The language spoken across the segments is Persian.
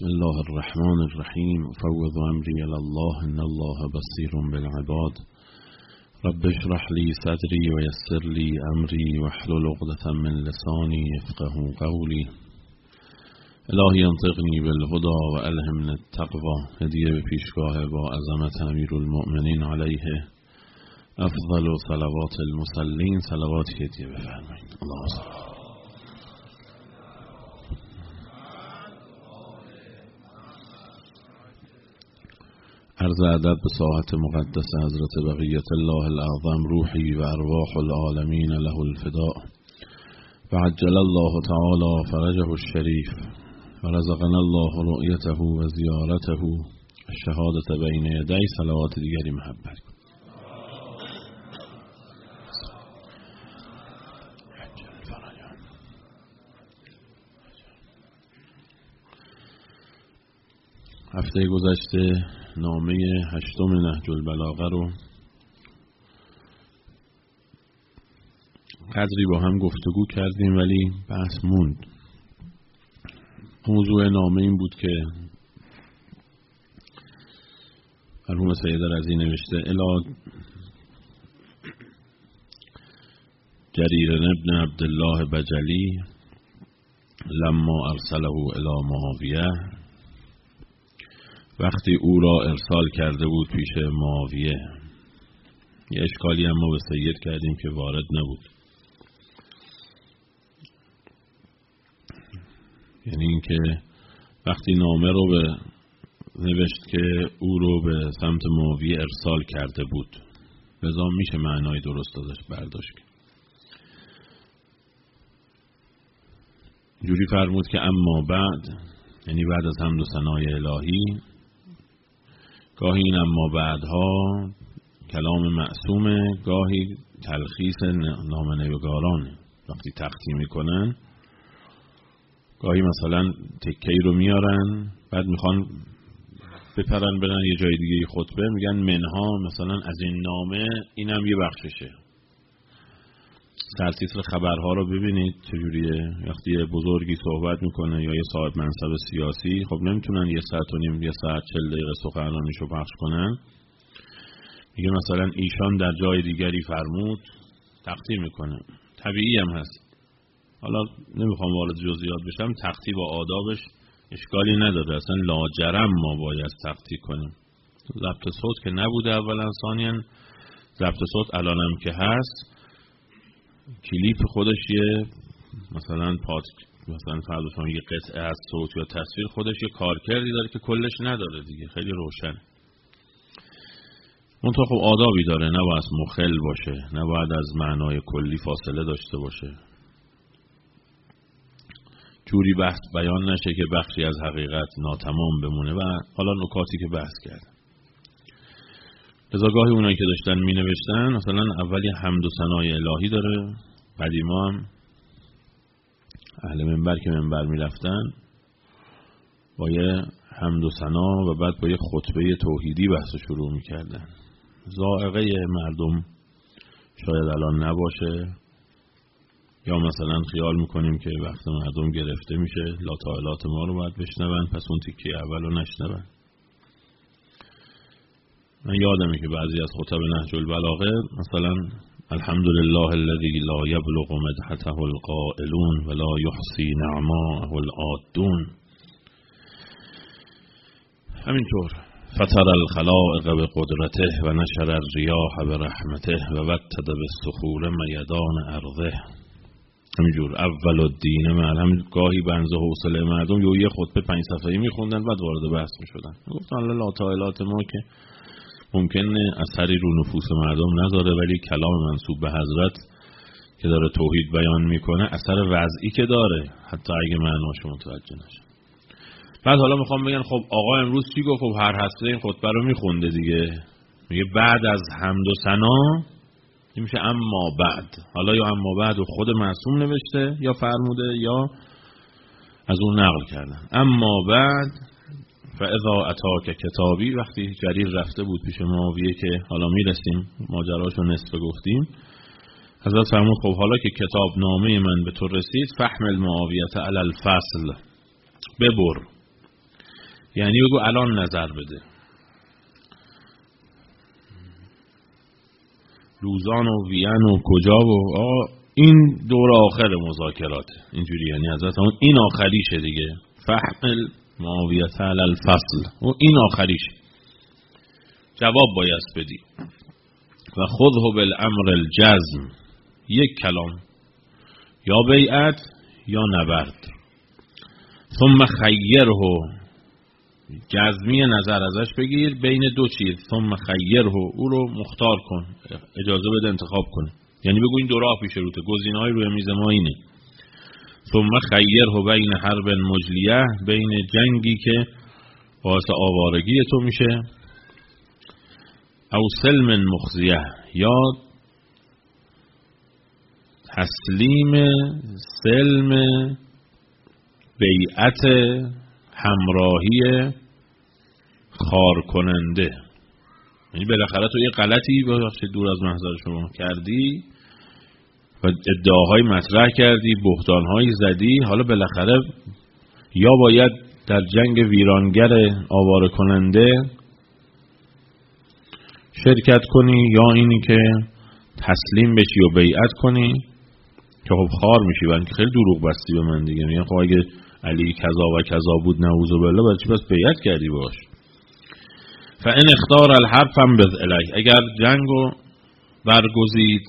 بسم الله الرحمن الرحیم. افوض امری الی الله ان الله بصیر بالعباد. رب اشرح لی صدری و یسر لی امری واحلل عقدة من لسانی یفقهوا قولی. الهی انطقنی بالهدی و الهمنی التقوی. هدیه به پیشگاه با عظمت امیرالمؤمنین علیه افضل صلوات المصلین. صلواتی هدیه بفرمایید. اللهم صل. عرض ادب به ساحت مقدس حضرت بقیت الله الاعظم روحی و ارواح العالمین له الفداء و عجل الله تعالی فرجه الشریف و رزقنا الله رؤیته و زیارته الشهادة بین یدی. صلوات دیگری محبت کن. هفته گذشته نامه 8 نهج البلاغه رو قدری با هم گفتگو کردیم ولی بحث موند. موضوع نامه این بود که مرحوم سید رضی نوشته الی جریر ابن عبدالله بجلی لما ارسله الی معاویه، وقتی او را ارسال کرده بود پیش معاویه. یه اشکالی هم ما به سید کردیم که وارد نبود، یعنی این که وقتی نامه رو به نوشت که او رو به سمت معاویه ارسال کرده بود، لذا میشه معنای درست ازش برداشت. جوری فرمود که اما بعد، یعنی بعد از حمد و ثنای الهی، گاهی این اما بعدها کلام معصومه، گاهی تلخیص نامه‌نگاران وقتی تقدیم میکنن، گاهی مثلا تکه‌ای رو میارن بعد میخوان بپرن برن یه جای دیگه خطبه، میگن منها مثلا از این نامه اینم یه بخششه. سرتیتر خبرها رو ببینید چجوریه. وقتی یه بزرگی صحبت میکنه یا یه صاحب منصب سیاسی، خب نمیتونن 1 ساعت و نیم 1 ساعت 40 دقیقه سخنرانیشو پخش کنن. میگه مثلا ایشان در جای دیگری فرمود، تقدیم میکنه. طبیعی هم هست. حالا نمیخوام وارد جزئیات بشم، تقدیم و آدابش اشکالی نداره، اصلا لاجرم ما باید تقدیم کنیم. ضبط صوت که نبوده اولا، ثانیاً ضبط صوت الانم که هست، کلیپ خودش یه مثلا مثلا فرضاً یه قطعه از صوت یا تصویر خودش یه کارکردی داره که کلش نداره دیگه، خیلی روشن. منتها خب آدابی داره، نباید مخل باشه، نباید از معنای کلی فاصله داشته باشه، جوری بحث بیان نشه که بخشی از حقیقت ناتمام بمونه. و حالا نکاتی که بحث کرد، لذا گاهی اونایی که داشتن می نوشتن مثلا اولی حمد و ثنای الهی داره. قدیما هم اهل منبر که منبر می رفتن با یه حمد و ثنا و بعد با یه خطبه توحیدی بحث شروع می کردن. ذائقه مردم شاید الان نباشه، یا مثلا خیال میکنیم که وقت مردم گرفته میشه، لاتائلات ما رو باید بشنون، پس اون تیکه اول رو نشنون. من یادمه که بعضی از خطب نهج البلاغه مثلا الحمدلله الذی لا یبلغ مدحته القائلون ولا یحصی نعماءه العادون. همینطور فطر الخلائق بقدرته و نشر الریاح برحمته و وتد بالصخور میدان ارضه. همینجور اول الدین معلم. گاهی بنز و حوصله مردم یه خطبه 5 صفحه‌ای میخوندن بعد وارد بحث میشدن. گفتن الله لاتائلات ما که ممکنه اثری رو نفوس مردم نذاره، ولی کلام منسوب به حضرت که داره توحید بیان میکنه اثر وضعی که داره، حتی اگه معناش متوجه نشه. بعد حالا میخوام بگن خب آقا امروز چی گفت؟ خب هر هفته این خطبه رو میخونده دیگه. میگه بعد از حمد و ثنا این میشه اما بعد. حالا یا اما بعد و خود معصوم نوشته یا فرموده یا از اون نقل کردن. اما بعد فاذا اتاک کتابی، وقتی جریر رفته بود پیش معاویه که حالا میرسیم ماجراشو نصف گفتیم، حضرت فرمود خب حالا که کتاب نامه من به تو رسید، فحمل معاویه علی الفصل، ببر یعنی بگو الان نظر بده. لوزان و وین و کجا و این دور آخر مذاکرات اینجوری، یعنی حضرت همون این آخریشه دیگه. فحمل معاویه علی الفصل، و این آخریشه، جواب باید بدی. و خذه بالامر الجزم، یک کلام، یا بیعت یا نبرد. ثم خیره، جزمی نظر ازش بگیر بین دو چیز. ثم خیره، او رو مختار کن، اجازه بده انتخاب کن. یعنی بگو این دو راه پیش روته، گزینه‌های روی میز ما اینه. ثم خیره بین حرب مجلیه، بین جنگی که باعث آوارگی تو میشه، او سلم مخزیه، یا تسلیم سلم بیعت همراهی خار کننده. یعنی بالاخره تو یه غلطی ببخشید دور از محضر شما کردی و ادعاهای مطرح کردی، بهتانهایی زدی، حالا بالاخره یا باید در جنگ ویرانگر آواره کننده شرکت کنی، یا اینی که تسلیم بشی و بیعت کنی که خب خار میشی، برای که خیلی دروغ بستی به من دیگه. میگن خب اگه علی کذا و کذا بود نعوذ بالله، برای چی بس بیعت کردی باش؟ فان اختار الحرب فانبذ الیه، اگر جنگو برگزید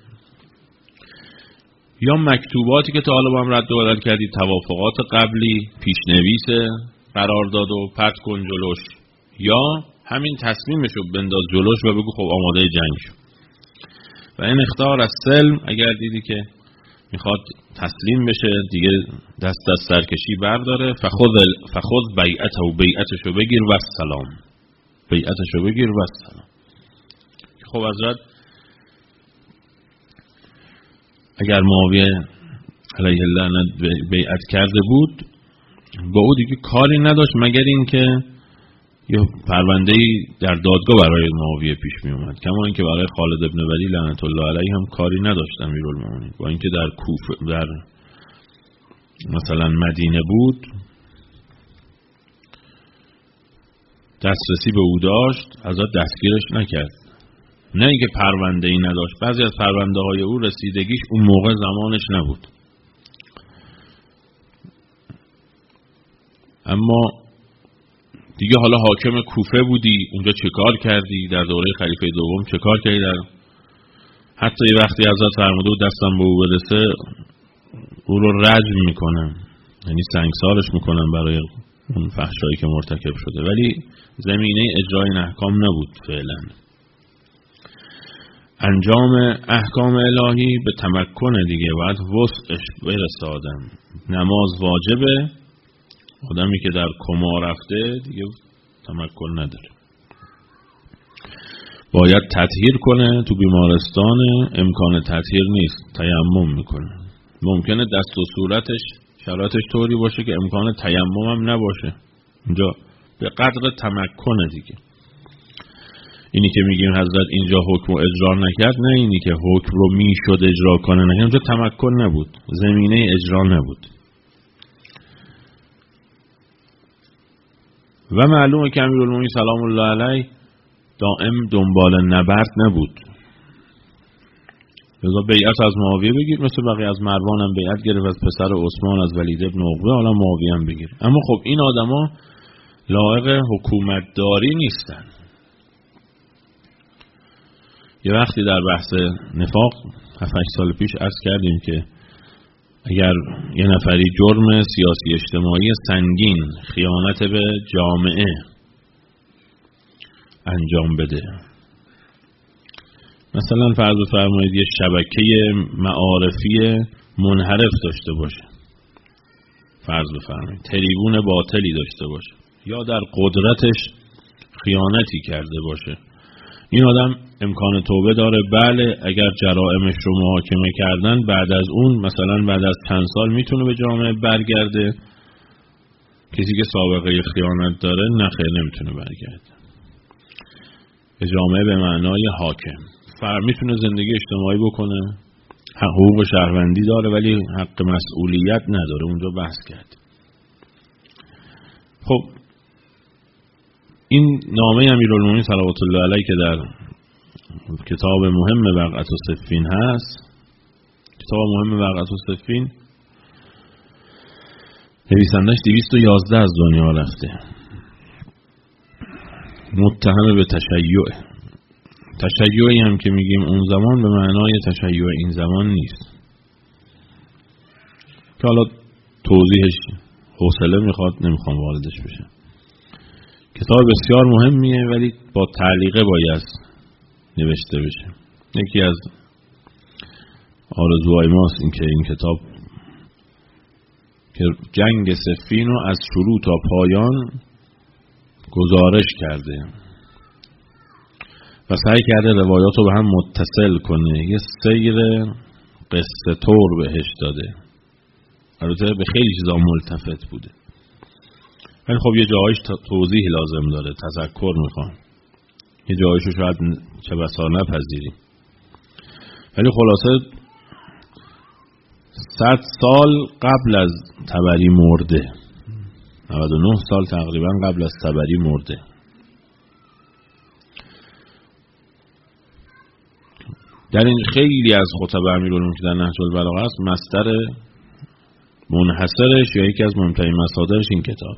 یا مکتوباتی که تا حالا با هم رد و بدل کردی، توافقات قبلی، پیشنویس قرارداد و پرت کن جلوش، یا همین تصمیمشو بنداز جلوش و بگو خب آماده جنگ شو. و این اختار از سلم، اگر دیدی که میخواد تسلیم بشه دیگه، دست از سرکشی برداره، فخذ بیعته، و بیعتشو بگیر و سلام، بیعتشو بگیر و سلام. خب حضرت اگر معاویه علیه اللعنت بیعت کرده بود، با او دیگه کاری نداشت مگر این که یه پرونده‌ای در دادگاه برای معاویه پیش می اومد، کما اینکه برای خالد ابن ولید لعنت الله علیه هم کاری نداشت امیرالمومنین. با اینکه در کوفه، در مثلا مدینه بود، دسترسی به او داشت، حضرت دستگیرش نکرد. نه اینکه پرونده‌ای نداشت، بعضی از پرونده‌های او رسیدگیش اون موقع زمانش نبود. اما دیگه حالا حاکم کوفه بودی، اونجا چه کار کردی؟ در دوره خلیفه دوم چه کار کردی؟ حتی یه وقتی حضرت فرموده و دستم به او برسه او رو رجم میکنم، یعنی سنگسارش میکنم برای اون فحشایی که مرتکب شده، ولی زمینه اجرای این احکام نبود فعلا. انجام احکام الهی به تمکن دیگه، باید وسعش برسه آدم. نماز واجبه، آدمی که در کما رفته دیگه تمکن نداره، باید تطهیر کنه. تو بیمارستان امکان تطهیر نیست، تیمم میکنه. ممکنه دست و صورتش شرایطش طوری باشه که امکان تیمم هم نباشه، اینجا به قدر تمکن دیگه. اینی که میگیم حضرت اینجا حکم رو اجرا نکرد، نه اینی که حکم رو میشد اجرا کنه، نه، اونجا تمکن نبود، زمینه اجرا نبود. و معلومه که امیرالمومنین سلام الله علیه دائم دنبال نبرد نبود. لذا بیعت از معاویه بگیر، مثل بقیه از مروان هم بیعت گرفت، از پسر عثمان، از ولید ابن عقبه، حالا معاویه هم بگیر. اما خب این آدما لایق حکومتداری نیستن. یه وقتی در بحث نفاق 7-8 سال پیش عرض کردیم که اگر یه نفری جرم سیاسی اجتماعی سنگین، خیانت به جامعه انجام بده، مثلا فرض فرمایید یه شبکه معارفی منحرف داشته باشه، فرض بفرمایید تریبون باطلی داشته باشه، یا در قدرتش خیانتی کرده باشه، این آدم امکان توبه داره. بله، اگر جرائمش رو محاکمه کردن، بعد از اون مثلا بعد از چند سال میتونه به جامعه برگرده. کسی که سابقه خیانت داره نه خیر، نمیتونه برگرده به جامعه به معنای حاکم. میتونه زندگی اجتماعی بکنه، حقوق شهروندی داره، ولی حق مسئولیت نداره. اونجا بحث کرد. خب این نامه امیرالمومنین صلوات الله علیه که در کتاب مهم وقعة صفین هست، کتاب مهم وقعة صفین، نویسندش 211 از دنیا رفته، متهم به تشیعی هم که میگیم اون زمان به معنای تشیع این زمان نیست که حالا توضیحش حوصله میخواد، نمیخوام واردش بشم. کتاب بسیار مهمیه ولی با تعلیقه باید نوشته بشه. یکی از آرزوهای ماست این که این کتاب که جنگ صفین رو از شروع تا پایان گزارش کرده و سعی کرده روایات رو به هم متصل کنه، یه سیر قصه طور بهش داده. البته به خیلی چیزا ملتفت بوده ولی خب یه جایش توضیح لازم داره، تذکر میخوام، یه جایشو شاید چه بسا نپذیریم، ولی خلاصه 100 سال قبل از طبری مرده، 99 سال تقریبا قبل از طبری مرده. در این خیلی از خطب امیرالمومنین که در نهج البلاغه است مصدر منحصرش یا یکی از مهمترین مصادرش این کتاب.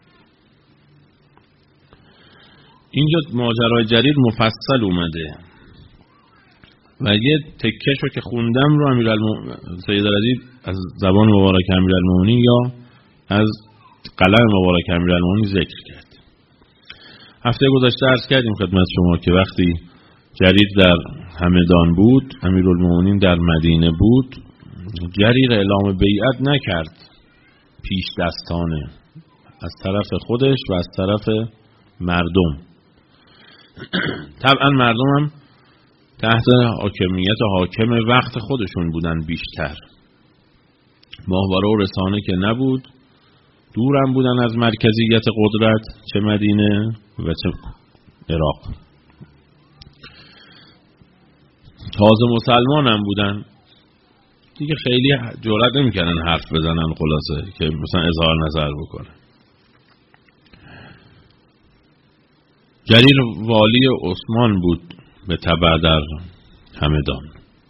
اینجا ماجرای جریر مفصل اومده و یه تکه‌شو که خوندم رو سید رضی از زبان مبارک امیرالمومنین یا از قلم مبارک امیرالمومنین ذکر کرد. هفته گذشته عرض کردیم خدمت شما که وقتی جریر در همدان بود، امیرالمومنین در مدینه بود، جریر اعلام بیعت نکرد پیش دستانه از طرف خودش و از طرف مردم. طبعا مردم هم تحت حاکمیت حاکم وقت خودشون بودن بیشتر، ماهواره و رسانه که نبود، دورم بودن از مرکزیت قدرت، چه مدینه و چه عراق. تازه مسلمان هم بودن دیگه، خیلی جرئت نمی‌کردن حرف بزنن، خلاصه که مثلا اظهار نظر بکنه. جریر والی عثمان بود به تبع در همدان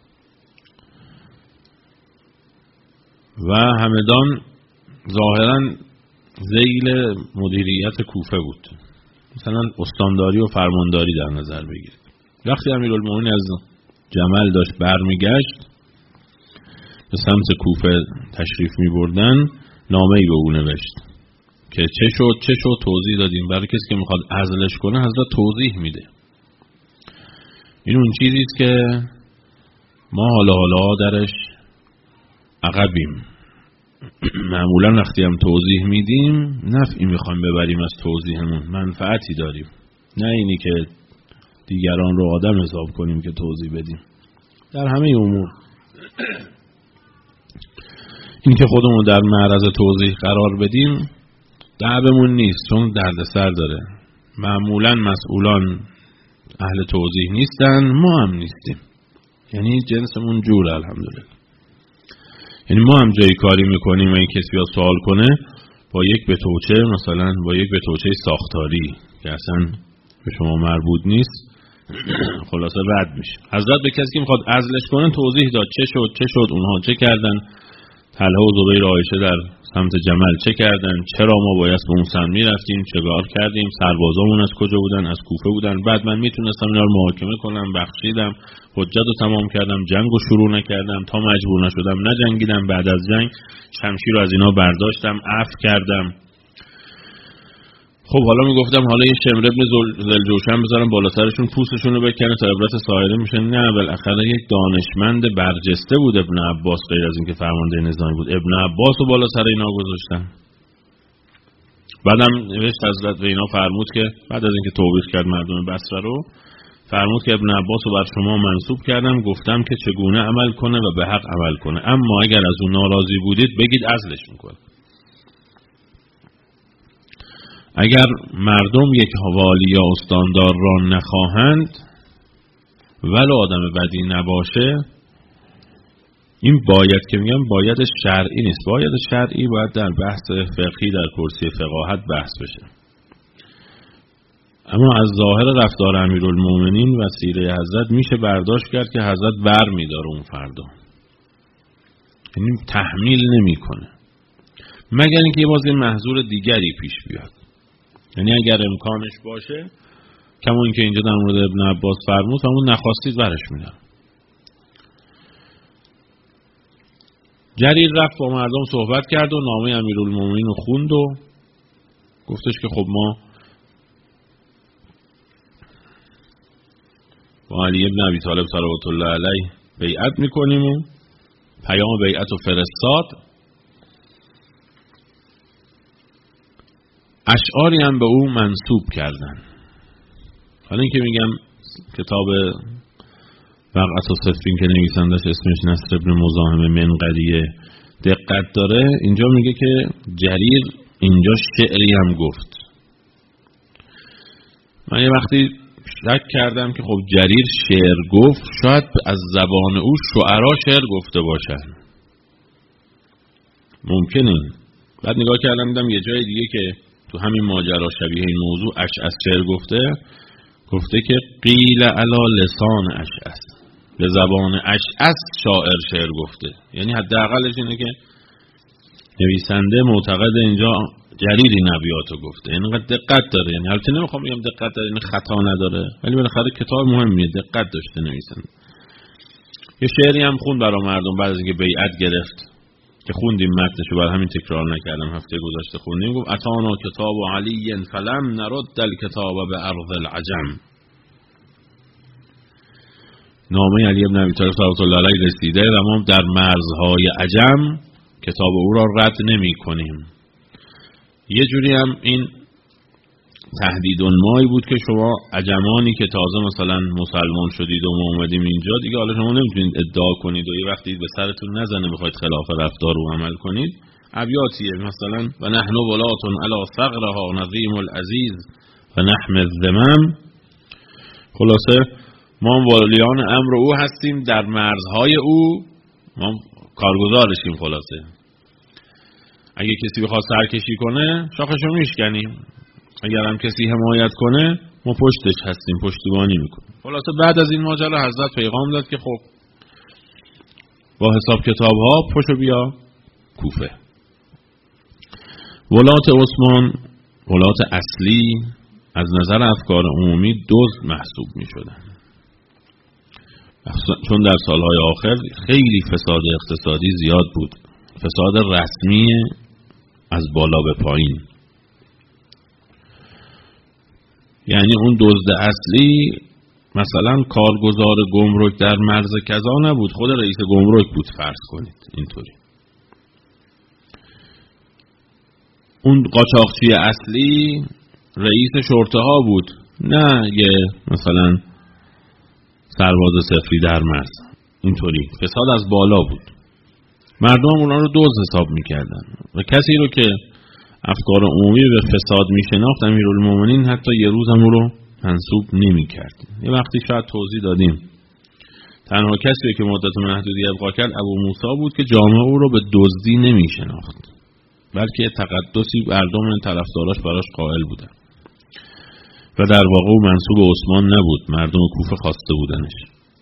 و همدان ظاهرا ذیل مدیریت کوفه بود، مثلا استانداری و فرمانداری در نظر بگیرید. وقتی امیرالمومنین از جمل داشت برمیگشت به سمت کوفه تشریف می بردن، نامه‌ای به او نوشت که چه شد توضیح دادیم. برای کسی که میخواد عزلش کنه حضرت توضیح میده. این اون چیزیست که ما حالا درش عقبیم. معمولا وقتی هم توضیح میدیم نفعی میخوایم ببریم از توضیحمون، منفعتی داریم، نه اینی که دیگران رو آدم حساب کنیم که توضیح بدیم. در همه امور این که خودمون در معرض توضیح قرار بدیم دعبمون نیست، چون دردسر داره. معمولا مسئولان اهل توضیح نیستن، ما هم نیستیم، یعنی جنسمون جوره الحمدلله. یعنی ما هم جایی کاری میکنیم و این کسی ها سوال کنه با یک بتوچه، مثلا با یک بتوچه ساختاری که اصلا به شما مربوط نیست، خلاصه رد میشه. حضرت به کسی که میخواد عزلش کنه توضیح داد چه شد اونها چه کردن، طلحه و زبیر و عایشه در سمت جمل چه کردن، چرا ما باید به اون سمت میرفتیم، چه کار کردیم، سربازامون از کجا بودن، از کوفه بودن. بعد من میتونستم اینا رو محاکمه کنم، بخشیدم، حجت رو تمام کردم، جنگ رو شروع نکردم تا مجبور نشدم نجنگیدم، بعد از جنگ شمشیر رو از اینا برداشتم، عفو کردم. خب حالا میگفتم حالا یه شمر ابن ذوالجوشن بذارم بالا سرشون پوستشون رو بکنه تا عبرت سایره میشه. نه، بالاخره یک دانشمند برجسته بود ابن عباس، غیر از اینکه فرمانده نظامی بود. ابن عباس رو بالا سر اینا گذاشتن. بعدم نوشت حضرت به اینا فرمود که بعد از اینکه توبیخ کرد مردم بصره رو، فرمود که ابن عباس رو بر شما منصوب کردم، گفتم که چگونه عمل کنه و به حق عمل کنه، اما اگر از اون ناراضی بودید بگید عزلش میکنه. اگر مردم یک والی یا استاندار را نخواهند ولو آدم بدی نباشه، این باید که میگم باید شرعی نیست. باید شرعی باید در بحث فقهی در کرسی فقاهت بحث بشه. اما از ظاهر رفتار امیرالمومنین و سیره حضرت میشه برداشت کرد که حضرت بر میداره اون فردا، یعنی تحمیل نمیکنه مگر اینکه باز یه محظور دیگری پیش بیاد. یعنی اگر امکانش باشه، کما اینکه اینجا در مورد ابن عباس فرمود، همون نخواستید برش میدارم. جریر رفت با مردم صحبت کرد و نامه امیرالمومنین رو خوند و گفتش که خب ما با علی ابن ابی طالب صلوات الله علیه بیعت میکنیم و پیام بیعت رو فرستاد. اشعاری هم به او منسوب کردن. حالا این که میگم کتاب وقعت و صفین که نویسندش اسمش نصر ابن مزاحم منقریه دقت داره، اینجا میگه که جریر اینجا شعری هم گفت. من یه وقتی شک کردم که خب جریر شعر گفت، شاید از زبان او شعرا شعر گفته باشن، ممکنه. بعد نگاه کردم دیدم یه جای دیگه که تو همین ماجرا شبیه این موضوع اشعث شعر گفته که قیل علی لسان اشعث، به زبان اشعث شاعر شعر گفته. یعنی حداقلش اینه که نویسنده معتقد اینجا جریر این ابیاتو گفته، اینقدر دقت داره. یعنی البته نمیخوام بگم دقت داره یعنی خطا نداره، ولی بالاخره کتاب مهمیه، دقت داشته نویسنده. یه شعری هم خوند برای مردم بعد از اینکه بیعت گرفت که خوندیم متنشو، برای همین تکرار نکردم، هفته گذشته خوندیم. گفت اتانا کتاب علی فلم نرد الکتاب به ارض العجم. نامه علی ابن ابی طالب صلوات الله علیه رسیده و ما در مرزهای عجم کتاب او را رد نمی کنیم. یه جوری هم این تهدید اونمایی بود که شما عجمانی که تازه مثلا مسلمان شدید و ما اومدیم اینجا دیگه، حالا شما نمیتونید ادعا کنید و یه وقتی به سرتون نزنه بخواید خلاف رفتار و عمل کنید. ابیاتیه مثلا و نحن ولاتون علی ثغرها نظیم العزیز و نحم الذمم. خلاصه ما والیان امر او هستیم، در مرزهای او ما کارگزارشیم. خلاصه اگه کسی بخواد سرکشی کنه شاخشو میشکنیم، اگر هم کسی حمایت کنه ما پشتش هستیم، پشتیبانی میکنیم. خلاصه بعد از این ماجرا حضرت پیغام داد که خب با حساب کتاب ها پشو بیا کوفه. ولات عثمان، ولات اصلی، از نظر افکار عمومی دزد محسوب میشدن، چون در سالهای آخر خیلی فساد اقتصادی زیاد بود، فساد رسمی از بالا به پایین. یعنی اون دزد اصلی مثلا کارگزار گمرک در مرز کذا نبود، خود رئیس گمرک بود فرض کنید اینطوری. اون قاچاقچی اصلی رئیس شرطه ها بود، نه یه مثلا سرباز سفری در مرز. اینطوری فساد از بالا بود، مردم اونا رو دزد حساب میکردن و کسی رو که افکار عمومی به فساد میشناخت امیرالمومنین حتی یه روز هم رو منسوب نمیکرد. یه وقتی شاید توضیح دادیم تنها کسی که مدت محدودی ابقا کرد ابو موسی بود که جامعه او رو به دزدی نمیشناخت، بلکه تقدسی مردم طرفداراش براش قائل بودن و در واقع او منسوب عثمان نبود، مردم کوفه خواسته بودنش.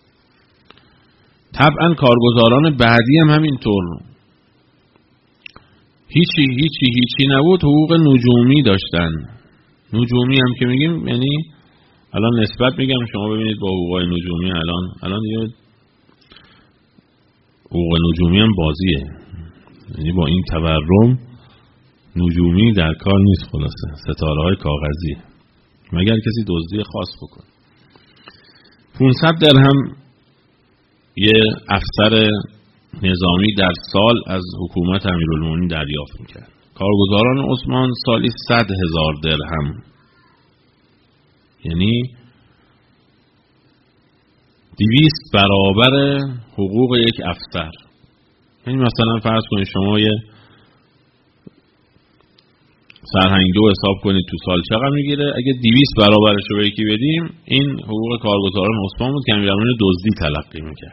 طبعا کارگزاران بعدی هم همینطور، هیچی نبود، حقوق نجومی داشتن. نجومی هم که میگیم یعنی الان نسبت میگم، شما ببینید با حقوق نجومی الان یه حقوق نجومی هم بازیه، یعنی با این تورم نجومی در کار نیست. خلاصه ستاره های کاغذی، مگر کسی دزدی خاص بکنه. 500 درهم یه افسر نظامی در سال از حکومت امیرالمومنین دریافت میکرد. کارگزاران عثمان سالی 100,000 درهم، یعنی 200 برابر حقوق یک افسر. یعنی مثلا فرض کنید شما یه سرهنگدو حساب کنید تو سال چقدر میگیره، اگه 200 برابرش رو به یکی بدیم این حقوق کارگزاران عثمان بود که امیرالمومنین دزدی تلقی میکرد.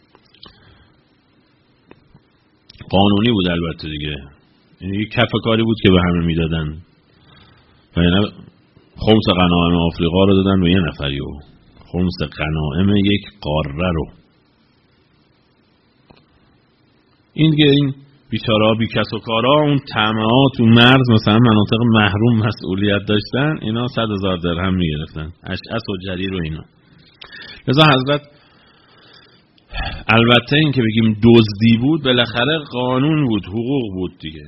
قانونی بود البته دیگه، یعنی کف کاری بود که به همه میدادن و یعنی خمس غنایم آفریقا رو دادن به یه نفری و خمس غنایم یک قاره رو. این دیگه این بیچاره‌ها بی کس و کارا اون طمعات تو مرز مثلا مناطق محروم مسئولیت داشتن، اینا 100,000 درهم میگرفتن، اشعث و جریر و اینا. لذا حضرت البته این که بگیم دزدی بود بالاخره قانون بود، حقوق بود دیگه.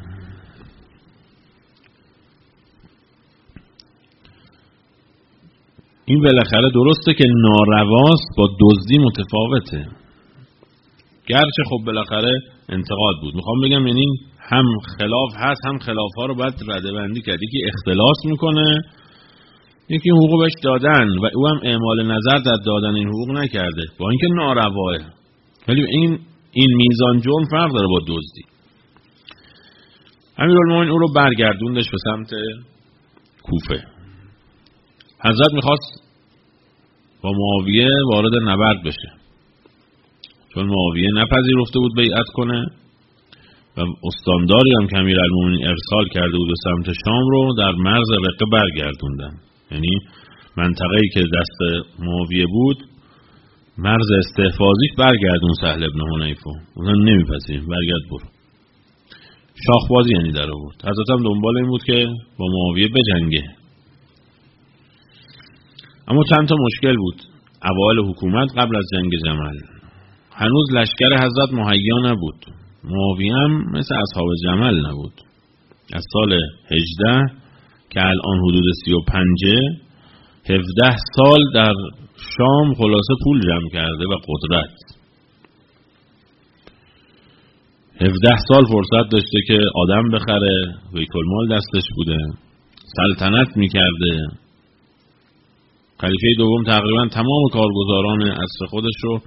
این بالاخره درسته که نارواست، با دزدی متفاوته، گرچه خب بالاخره انتقاد بود. میخوام بگم یعنی هم خلاف هست، هم خلاف ها رو باید رده بندی کرد. یکی اختلاس میکنه، یکی حقوق بهش دادن و او هم اعمال نظر در دادن این حقوق نکرده با اینکه نارواه، ولی این میزان جرم فرق داره با دزدی. امیرالمومنین او رو برگردوندش به سمت کوفه. حضرت میخواست با معاویه وارد نبرد بشه، چون معاویه نپذیرفته بود بیعت کنه و استانداری هم که امیرالمومنین ارسال کرده بود به سمت شام رو در مرز رقه برگردوندن. یعنی منطقه‌ای که دست معاویه بود مرز استحفاظیش برگردون سهل ابن حنیفه، اونم نمیپذیریم، برگرد برو. شاخبازی یعنی در آورد. حضرت هم دنبال این بود که با معاویه بجنگه، اما چند تا مشکل بود. اوایل حکومت قبل از جنگ جمل هنوز لشکر حضرت مهیا نبود، معاویه هم مثل اصحاب جمل نبود. از سال 18 که الان حدود 35، 17 سال در شام خلاصه پول جمع کرده و قدرت. 17 سال فرصت داشته که آدم بخره، بیت المال دستش بوده، سلطنت میکرده. خلیفه دوم تقریبا تمام کارگزاران عصر خودش رو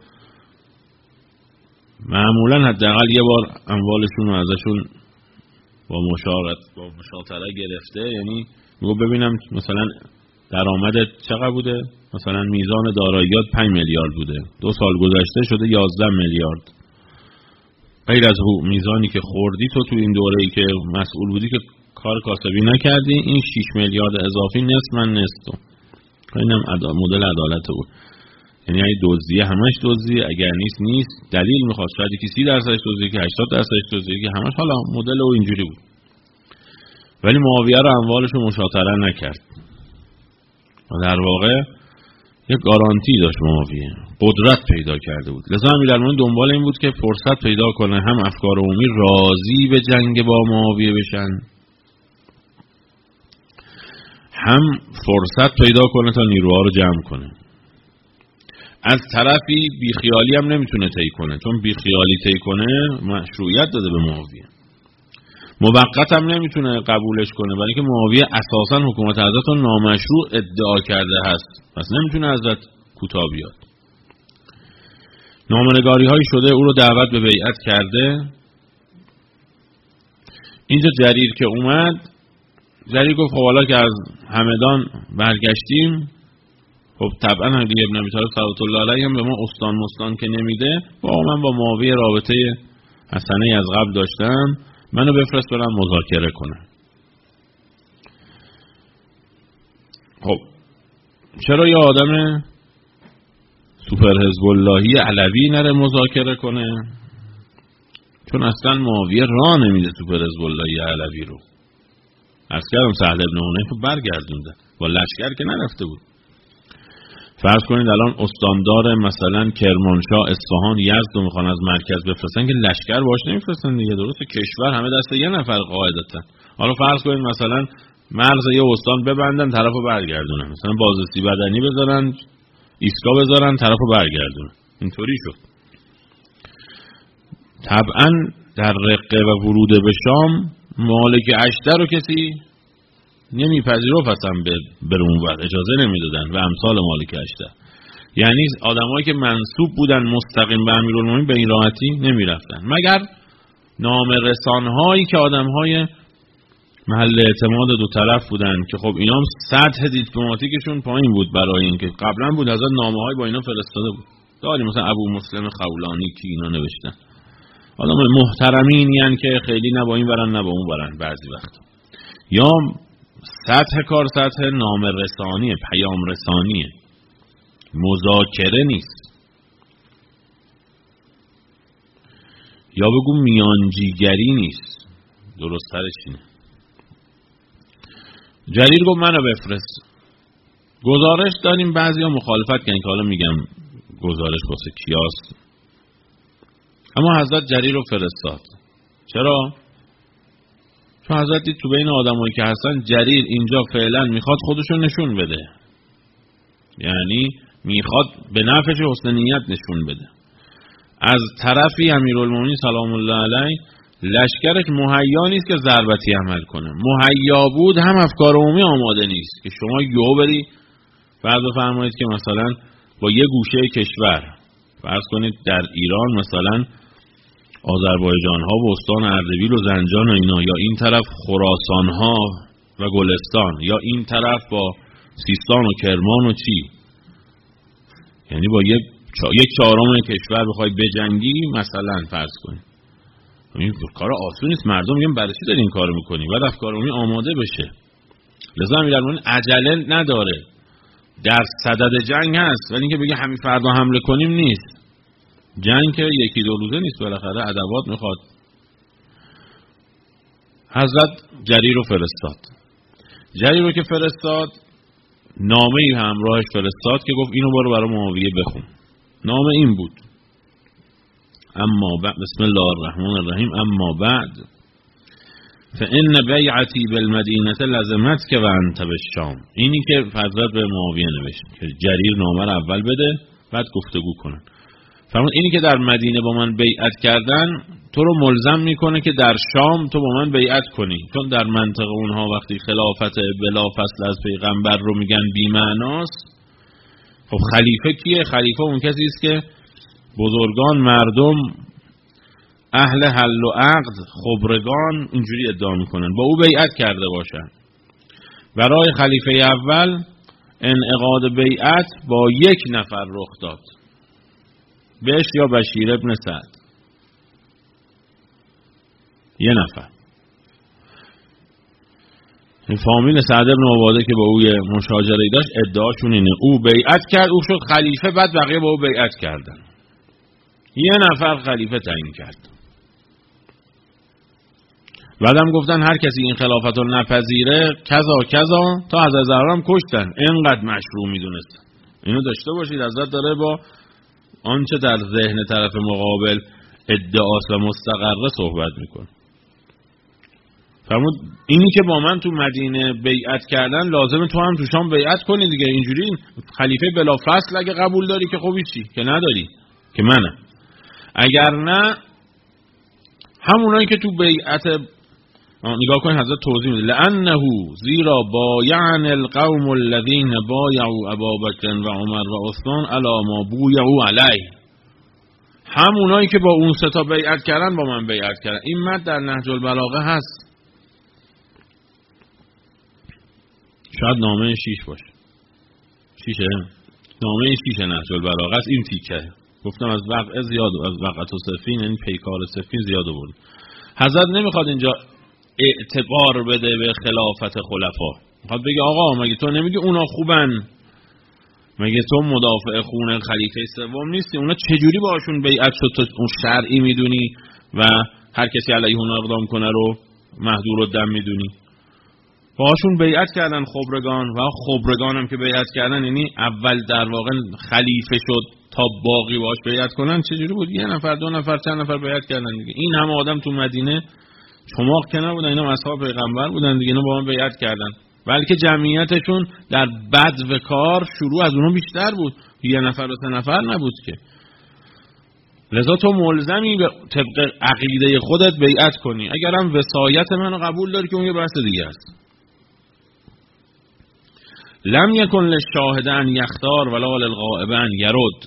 معمولا حداقل یه بار اموالشون رو ازشون با مشاطره گرفته. یعنی میگو ببینم مثلا درآمدت چقدر بوده، مثلا میزان داراییات 5 میلیارد بوده، 2 سال گذشته شده 11 میلیارد. غیر از میزانی که خوردی تو این دوره‌ای که مسئول بودی که کار کاسبی نکردی، این 6 میلیارد اضافی نصف من نصف تو. اینم مدل عدالت بود. یعنی اگه دزدیه همش دزدیه، اگر نیست دلیل میخواد، شاید یکی 30% دزدیه که 80% دزدیه که همش، حالا مدل او اینجوری بود. ولی معاویه رو اموالش رو مشاطره نکرد و در واقع یک گارانتی داشت، معاویه قدرت پیدا کرده بود. لذا امیرالمومنین دنبال این بود که فرصت پیدا کنه هم افکار عمومی راضی به جنگ با معاویه بشن، هم فرصت پیدا کنه تا نیروها رو جمع کنه. از طرفی بیخیالی هم نمیتونه طی کنه، چون بیخیالی طی کنه مشروعیت داده به معاویه. موقت هم نمیتونه قبولش کنه، برای اینکه معاویه اساسا حکومت حضرت رو نامشروع ادعا کرده هست، پس نمیتونه حضرت کوتاه بیاد. نامنگاری هایی شده او رو دعوت به بیعت کرده. اینجا جریر که اومد، جریر گفت خب حالا که از همدان برگشتیم، خب طبعا علی ابن ابی طالب صلوات الله علیه هم به ما استان که نمیده، من با معاویه رابطه حسنه از قبل داشتم، منو بفرست برم مذاکره کنم. خب چرا یه آدم سوپر حزب اللهی علوی نره مذاکره کنه؟ چون اصلا معاویه راه نمیده سوپر حزب اللهی علوی رو. عرض کردم سهل ابن حنیفه برگردونده، با لشکر که نرفته بود. فرض کنید الان استاندار مثلا کرمانشاه، اصفهان، یزد رو میخوان از مرکز بفرستن که لشکر باش نمیفرستن دیگه، درسته کشور همه دست یه نفر قاعدتا. حالا فرض کنید مثلا مرز یه استان ببندن، طرفو برگردونن، مثلا بازرسی بدنی بذارن، ایستگاه بذارن، طرفو برگردونن، اینطوری شد. طبعا در رقه و ورود به شام مالک اشتر رو کسی نمیپذیرفت، اصلا بر اون وقت اجازه نمیدادن و امثال مالک اشتر. یعنی آدمایی که منسوب بودن مستقیم به امیرالمومنین به این راحتی نمیرفتن، مگر نامه‌رسان‌هایی که آدم‌های محل اعتماد دو طرف بودن که خب اینا هم سطح دیپلماتیکشون پایین بود، برای اینکه قبلا بود حضرت نامه‌های با اینا فرستاده بود. داریم مثلا ابو مسلم خولانی که اینا نوشتن، آدم محترمینی ان که خیلی نه با این برن نه با اون برن بعضی وقت، یا سطح کار سطح نامه رسانیه، پیام رسانیه، مذاکره نیست. یا بگو میانجیگری نیست، درست ترش اینه. جریر گفت منو بفرست. گزارش داریم، بعضی ها مخالفت کردن که حالا میگم گزارش واسه کیاست، اما حضرت جریر رو فرستاد. چرا؟ چون حضرت دید تو بین آدمایی که هستن جریر اینجا فعلا میخواد خودشو نشون بده، یعنی میخواد به نفعش حسن نیت نشون بده. از طرفی امیرالمومنین سلام الله علیه لشکرش مهیا نیست که ضربتی عمل کنه. مهیا بود هم افکار عمومی آماده نیست که شما یهو بری فرض بفرمایید که مثلا با یه گوشه کشور، فرض کنید در ایران مثلا آذربایجان ها و استان اردبیل و زنجان و اینا، یا این طرف خراسان ها و گلستان، یا این طرف با سیستان و کرمان و چی، یعنی با یک چهارم کشور بخوای بجنگی مثلا فرض کنید. این کار آسون نیست. مردم میگن برای چی داری این کارو میکنی؟ بعد افکار عمومی آماده بشه. لذا امیرالمومنین عجله نداره، در صدد جنگ هست، ولی اینکه بگه همین فردا حمله کنیم نیست. جنگ که یکی دو روزه نیست، بالاخره ادوات میخواد. حضرت جریر رو فرستاد. جریر رو که فرستاد نامه‌ای همراهش فرستاد که گفت اینو برو برای معاویه بخون. نامه این بود: اما بعد، بسم الله الرحمن الرحیم، اما بعد فإن بیعتی بالمدینه لزمتک و انت بالشام. اینی که حضرت به معاویه نوشت که جریر نامه رو اول بده بعد گفتگو کنن. فرمود اینی که در مدینه با من بیعت کردن تو رو ملزم میکنه که در شام تو با من بیعت کنی، چون در منطقه اونها وقتی خلافت بلا فصل از پیغمبر رو میگن بی معناست. خب خلیفه کیه؟ خلیفه اون کسی است که بزرگان، مردم، اهل حل و عقد، خبرگان اینجوری ادعا میکنن با او بیعت کرده باشن. برای خلیفه اول انعقاد بیعت با یک نفر رخ داد، بهش یا بشیر ابن سعد، یه نفر. این فامیل سعد ابن عباده که با او مشاجره داشت ادعاشون اینه. او بیعت کرد، او شد خلیفه، بعد بقیه با او بیعت کردن. یه نفر خلیفه تعیین کرد. بعدم گفتن هر کسی این خلافت رو نپذیره کذا کذا، تا حضرت زهرا هم کشتن. اینقدر مشروع میدونستن. اینو داشته باشید، حضرت داره با آنچه در ذهن طرف مقابل ادعاست و مستقره صحبت میکنه. فرمود اینی که با من تو مدینه بیعت کردن لازمه تو هم تو شام بیعت کنی دیگه. اینجوری خلیفه بلا فصل اگه قبول داری که خوبی، چی که نداری که منم. اگر نه همونایی که تو بیعت نگاه کنید، حضرت توضیح میده لانه زیرا بایعن القوم الذين بایعوا ابابکر و عمر و عثمان علی ما بویعوا علیه. همونایی که با اون سه تا بیعت کردن با من بیعت کردن. این متن در نهج البلاغه هست، شاید نامه 6 باشه. 6 نامه 6 نهج البلاغه است. این تیکه گفتم از وقع زیاد، از وقعت و صفین، یعنی پیکار صفین زیاد بود. حضرت نمیخواد اینجا اعتبار بده به خلافت خلفا، میخواد بگه آقا مگه تو نمیگی اونا خوبن؟ مگه تو مدافع خون خلیفه سوم نیستی؟ اونا چجوری باشون بیعت شد تو اون شرعی میدونی و هر کسی علیه اونا اقدام کنه رو محدور الدم میدونی؟ باشون بیعت کردن خبرگان، و خبرگان هم که بیعت کردن یعنی اول در واقع خلیفه شد تا باقی باش بیعت کنن. چجوری بود؟ یه نفر، دو نفر، چند نفر بیعت کردن دیگه. این همه آدم تو مدینه چماق که نبودن، اینا اصحاب پیغمبر بودن دیگه، اینا با من بیعت کردن. بلکه جمعیتشون در بد و کار شروع از اونها بیشتر بود، یه نفر و 3 نفر نبود که. لذا تو ملزمی به طبق عقیده خودت بیعت کنی. اگرم وصایت منو قبول داری که اون یه بحث دیگه است. لم یکن للشاهد ان یختار ولا للغائب ان یرد.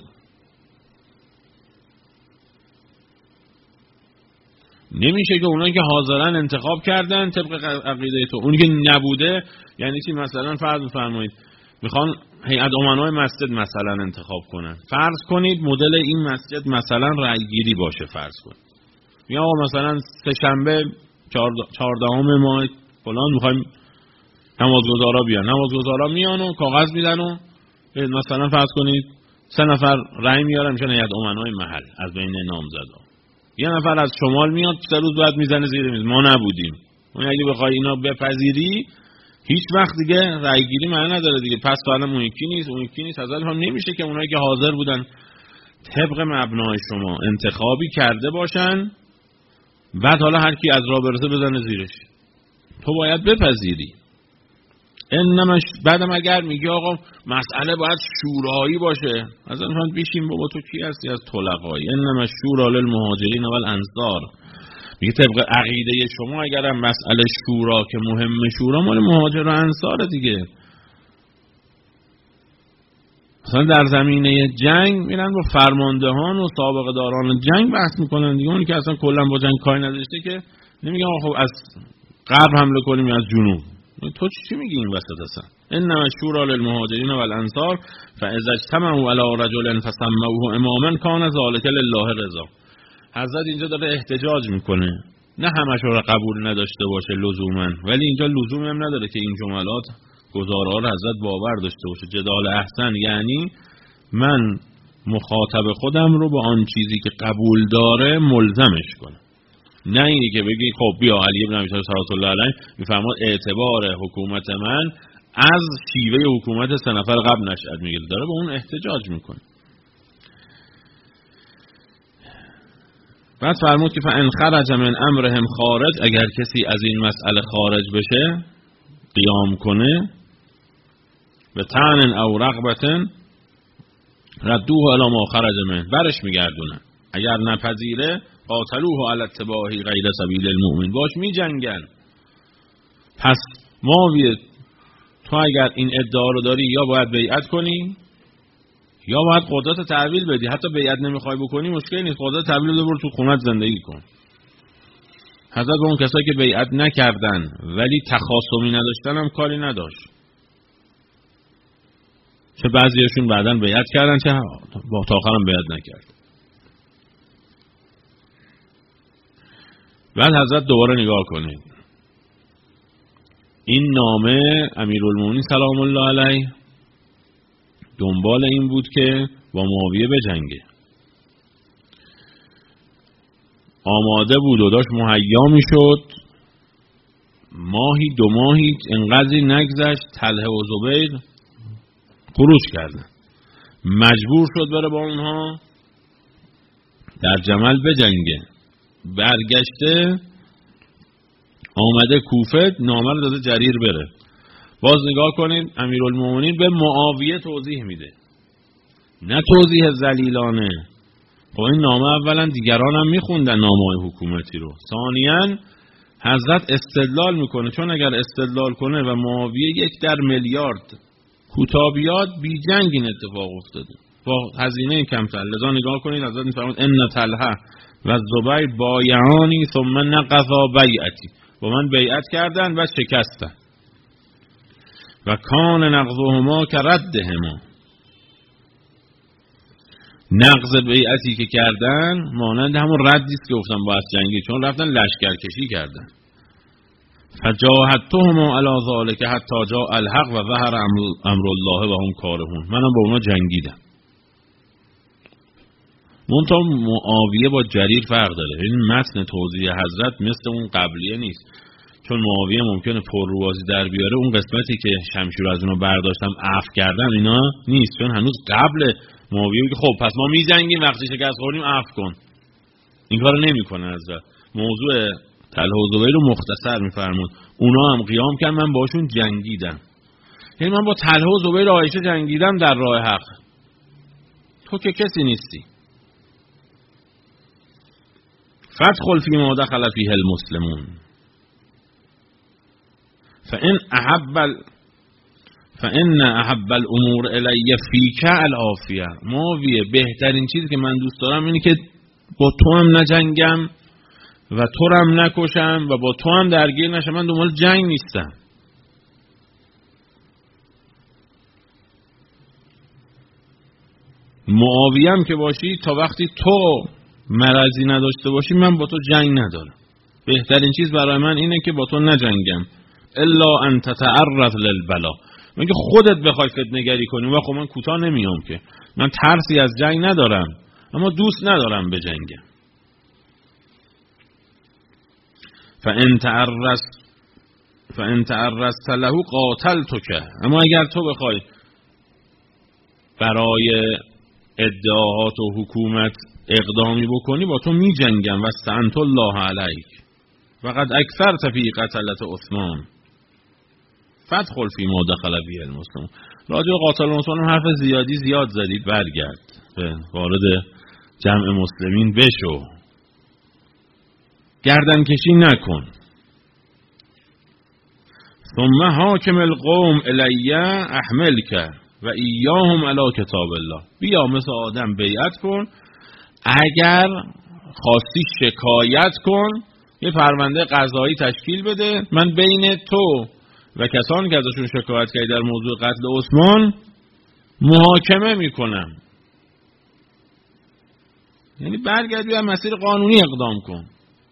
نمیشه که اونایی که حاضرن انتخاب کردن طبق عقیده تو، اونی که نبوده یعنی چی؟ مثلا فرض بفرمایید میخوان هیئت امنای مسجد مثلا انتخاب کنن. فرض کنید مدل این مسجد مثلا رأی گیری باشه، فرض کنید یا مثلا سه‌شنبه 14 ماه فلان میخوایم نمازگزارا بیان، نمازگزارا میان و کاغذ میدن و مثلا فرض کنید 3 نفر رأی میارن میشن هیئت امنای محل از بین نامزدا. یه نفر از شمال میاد 3 روز بعد میزنه زیر میز ما نبودیم. اون اگه بخوای اینا بپذیری هیچ وقت دیگه رأی گیری معنی نداره دیگه. پس فرض اون یکی نیست، اون یکی نیست، ازش هم نمیشه که اونایی که حاضر بودن طبق مبنای شما انتخابی کرده باشن بعد حالا هر کی از راه برسه بزنه زیرش. تو باید بپذیری. انما بعدم اگر میگی آقا مسئله باید شورایی باشه، اصلا بیشیم بابا تو کی هستی از طلقایی؟ انما شورا للمهاجرین والانصار. میگه طبق عقیده شما اگر هم مسئله شورا که مهمه، شورا مال مهاجر و انصار دیگه. مثلا در زمینه جنگ میرن با فرماندهان و سابقه داران جنگ بحث میکنن دیگه. اونی که اصلا کلا با جنگ کاری نداشته که نمیگن خب از غرب حمله کنیم یا از جنوب. تو چی میگی این وسط اصلا؟ انما شورا للمهاجرین والانصار فاذا اجتمعوا علی رجل فسموه اماما کان ذلک لله رضا. حضرت اینجا داره احتجاج میکنه، نه همش رو قبول نداشته باشه لزوما، ولی اینجا لزومی هم نداره که این جملات گزارها رو حضرت باور داشته باشه. جدال احسن یعنی من مخاطب خودم رو با آن چیزی که قبول داره ملزمش کنم، نه اینی که بگی خب بیا علی بن ابی طالب صلوات الله علیه میفرماد اعتبار حکومت من از شیوه حکومت 3 نفر قبل نشأت میگیره. داره با اون احتجاج میکنه. بعد فرمود که فان خرج من امرهم خارج، اگر کسی از این مسئله خارج بشه قیام کنه به طعن او رغبتن ردوه الی ما خرج من، برش میگردونن. اگر نپذیره قاتلوه علی اتباعه غیر سبیل المؤمن، باش میجنگن. پس معاویه تو اگر این ادعا رو داری یا باید بیعت کنی یا باید قدرت تحویل بدی. حتی بیعت نمیخوای بکنی مشکل نیست، قدرت تحویل بده برو تو خونت زندگی کن. حضرت با اون کسایی که بیعت نکردن ولی تخاصمی نداشتن هم کاری نداشت، چه بعضیشون بعدن بیعت کردن چه با تا آخرم بیعت نکرد. بعد حضرت دوباره نگاه کنید، این نامه امیرالمومنین سلام الله علیه دنبال این بود که با معاویه بجنگه، آماده بود و داشت مهیا میشد. ماهی 2 ماهی انقدری نگذشت طلحه و زبیر خروج کردن، مجبور شد بره با اونها در جمل بجنگه. برگشته آمده کوفه، نامه رو داده جریر بره. باز نگاه کنید امیرالمومنین به معاویه توضیح میده، نه توضیح ذلیلانه. خب این نامه اولا دیگران هم میخوندن نامه‌های حکومتی رو، ثانیاً حضرت استدلال میکنه، چون اگر استدلال کنه و معاویه 1 در میلیارد کوتابیات بی جنگ این اتفاق افتاده با هزینه کمتر. لذا نگاه کنید حضرت میفرماد ان طلحه و زبیر بایعانی ثم نقضا بیعتی، با من بیعت کردن و شکستن. و کان نقضهما که ردهما، نقض بیعتی که کردن مانند همون ردیست که گفتم باید جنگی، چون رفتن لشکرکشی کردن. فجاهدتهما علی ذلک حتی جاء الحق و ظهر امر الله و هم کارهون. منم با اونا جنگیدم. منتها معاویه با جریر فرق داره. این متن توضیح حضرت مثل اون قبلیه نیست، چون معاویه ممکنه پرروازی در بیاره، اون قسمتی که شمشیر از اونا برداشتم عفو کردن اینا نیست، چون هنوز قبل معاویه میگه خب پس ما میجنگیم، وقتی شکست خوردیم عفو کن. این کارو نمیکنه حضرت. موضوع طلحه و زبیر رو مختصر میفرمود، اونا هم قیام کردن، من باشون جنگیدم. یعنی من با طلحه و زبیر عایشه جنگیدم در راه حق، تو که کسی نیستی. فادخل فیما دخل فیه المسلمون فان احب الامور الی فیک العافیه. معاویه بهترین چیزی که من دوست دارم اینه که با تو هم نجنگم و تو هم نکشم و با تو هم درگیر نشم. من دنبال جنگ نیستم. معاویه هم که باشی تا وقتی تو مرضی نداشته باشی من با تو جنگ ندارم. بهترین چیز برای من اینه که با تو نجنگم، الا ان تتعرض للبلا، مگه خودت بخوای فتنه گری کنی. و خب من کوتاه نمیام که، من ترسی از جنگ ندارم، اما دوست ندارم به جنگم. فان تعرضت له قاتلتک، اما اگر تو بخوای برای ادعاات و حکومت اقدامی بکنی، با تو می جنگم. و استعنت الله علیک فقد اکثرت فی قتلة عثمان فادخل فی ما دخل فیه المسلمون. راجع به قاتل عثمان حرف زیاد زدید، برگرد وارد جمع مسلمین بشو، گردن کشی نکن. ثم حاکم القوم الی احملک و ایاهم علی کتاب الله، بیا مثل آدم بیعت کن، اگر خواستی شکایت کن، یه پرونده قضایی تشکیل بده، من بین تو و کسانی که ازشون شکایت کردی در موضوع قتل عثمان محاکمه میکنم. یعنی برگرد بیا مسیر قانونی اقدام کن.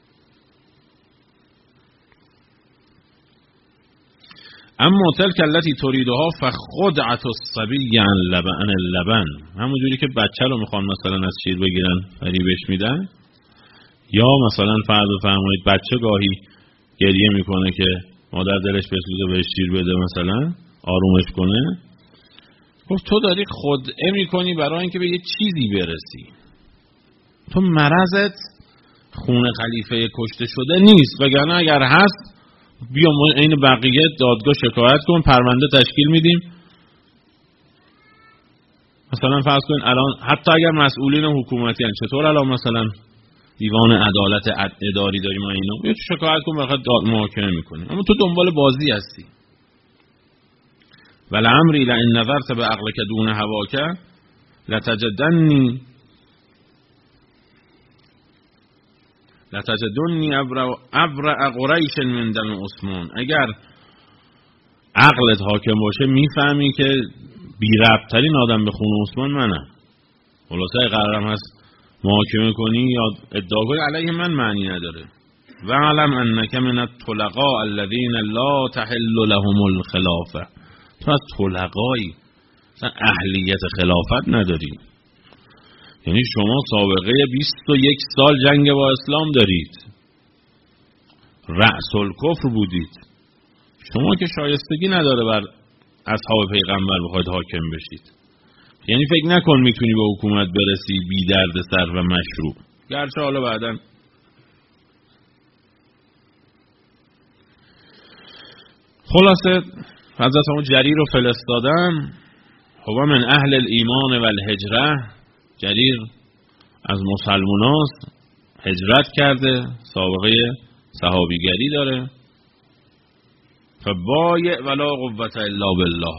اما تلک التی تریدها فخدعة الصبی عن اللبن، همون جوری که بچه رو میخوان مثلا از شیر بگیرن فریبش میدن، یا مثلا فرض بفرمایید بچه گاهی گریه میکنه که مادر دلش بسوزه بهش شیر بده مثلا آرومش کنه، گفت تو داری خدعه میکنی برای اینکه به یه چیزی برسی، تو مرضت خون خلیفه کشته شده نیست، وگرنه اگر هست بیا ما این بقیه دادگاه شکایت کن، پرونده تشکیل میدیم. مثلا فرض کن الان حتی اگر مسئولین حکومتی هستن، چطور الان مثلا دیوان عدالت اداری داریم ما اینو، بیا تو شکایت کن بخاطر محاکمه میکنیم، اما تو دنبال بازی هستی. ولعمری لئن نظرت بعقلک دون هواک لتجدنی ابرأ قریش من دم عثمان، اگر عقلت حاکم باشه میفهمی که بی ربط ترین آدم به خون عثمان منم. خلاصه قرارم هست محاکمه کنی یا ادعا کنی علیه من معنی نداره. و علم انک من الطلقاء الذین لا تحل لهم الخلافه، تو از طلقایی اهلیت خلافت نداری، یعنی شما سابقه 21 سال جنگ با اسلام دارید، رأس الکفر بودید، شما که شایستگی نداره بر اصحاب پیغمبر بخواید حاکم بشید. یعنی فکر نکن میتونی به حکومت برسی بی درد سر و مشروع، گرچه حالا بعدن خلاصه حضرت همون جریر رو فرستادن. هو من اهل الایمان و الهجره، جریر از مسلماناست، هجرت کرده، سابقه صحابیگری داره. فبایع ولا قوة الا بالله،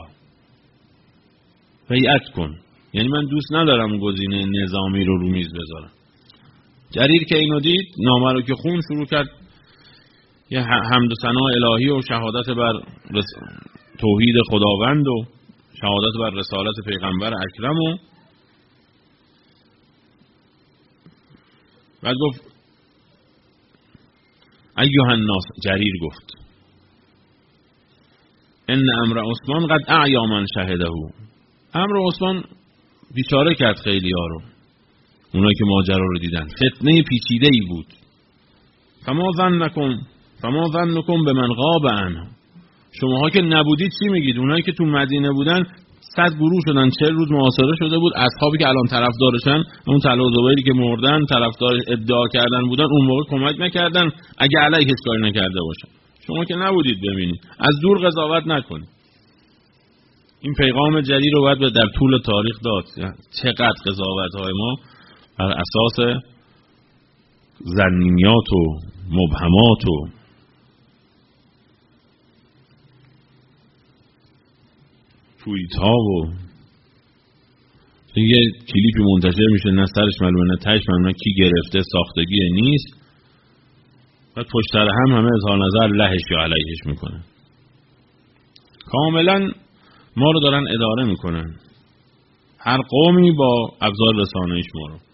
بیعت کن. یعنی من دوست ندارم گزینه نظامی رو میز بذارم. جریر که اینو دید، نامه رو که خون، شروع کرد یه حمد و ثنا الهی و شهادت بر توحید خداوند و شهادت بر رسالت پیغمبر اکرم و بعد گفت ایها الناس، جریر گفت ان امر عثمان قد اعیا من شهده، امر عثمان بیچاره کرد خیلی ها رو، اونایی که ماجرا رو دیدن، فتنه پیچیده ای بود. فما ظنکم بمن غاب عنه، شماها که نبودید چی میگید؟ اونایی که تو مدینه بودن 100 گروه شدن، 40 روز محاصره شده بود، اصحابی که الان طرفدارشن، اون طلحه و زبیری که مردن طرفدار ادعا کردن بودن، اون موقع کمک نکردن اگه علیه کاری نکرده باشن. شما که نبودید ببینید، از دور قضاوت نکنید. این پیغام جریر رو باید در طول تاریخ داد. چقدر قضاوت‌های ما بر اساس ظنیات و مبهمات و توییت ها و یه کلیپی منتشر میشه، نه سرش معلومه نه تهش معلومه، کی گرفته، ساختگی نیست، و پشت سر هم همه اظهار نظر لهش یا علیهش میکنن. کاملا ما رو دارن اداره میکنن، هر قومی با ابزار رسانه‌ایش ما رو.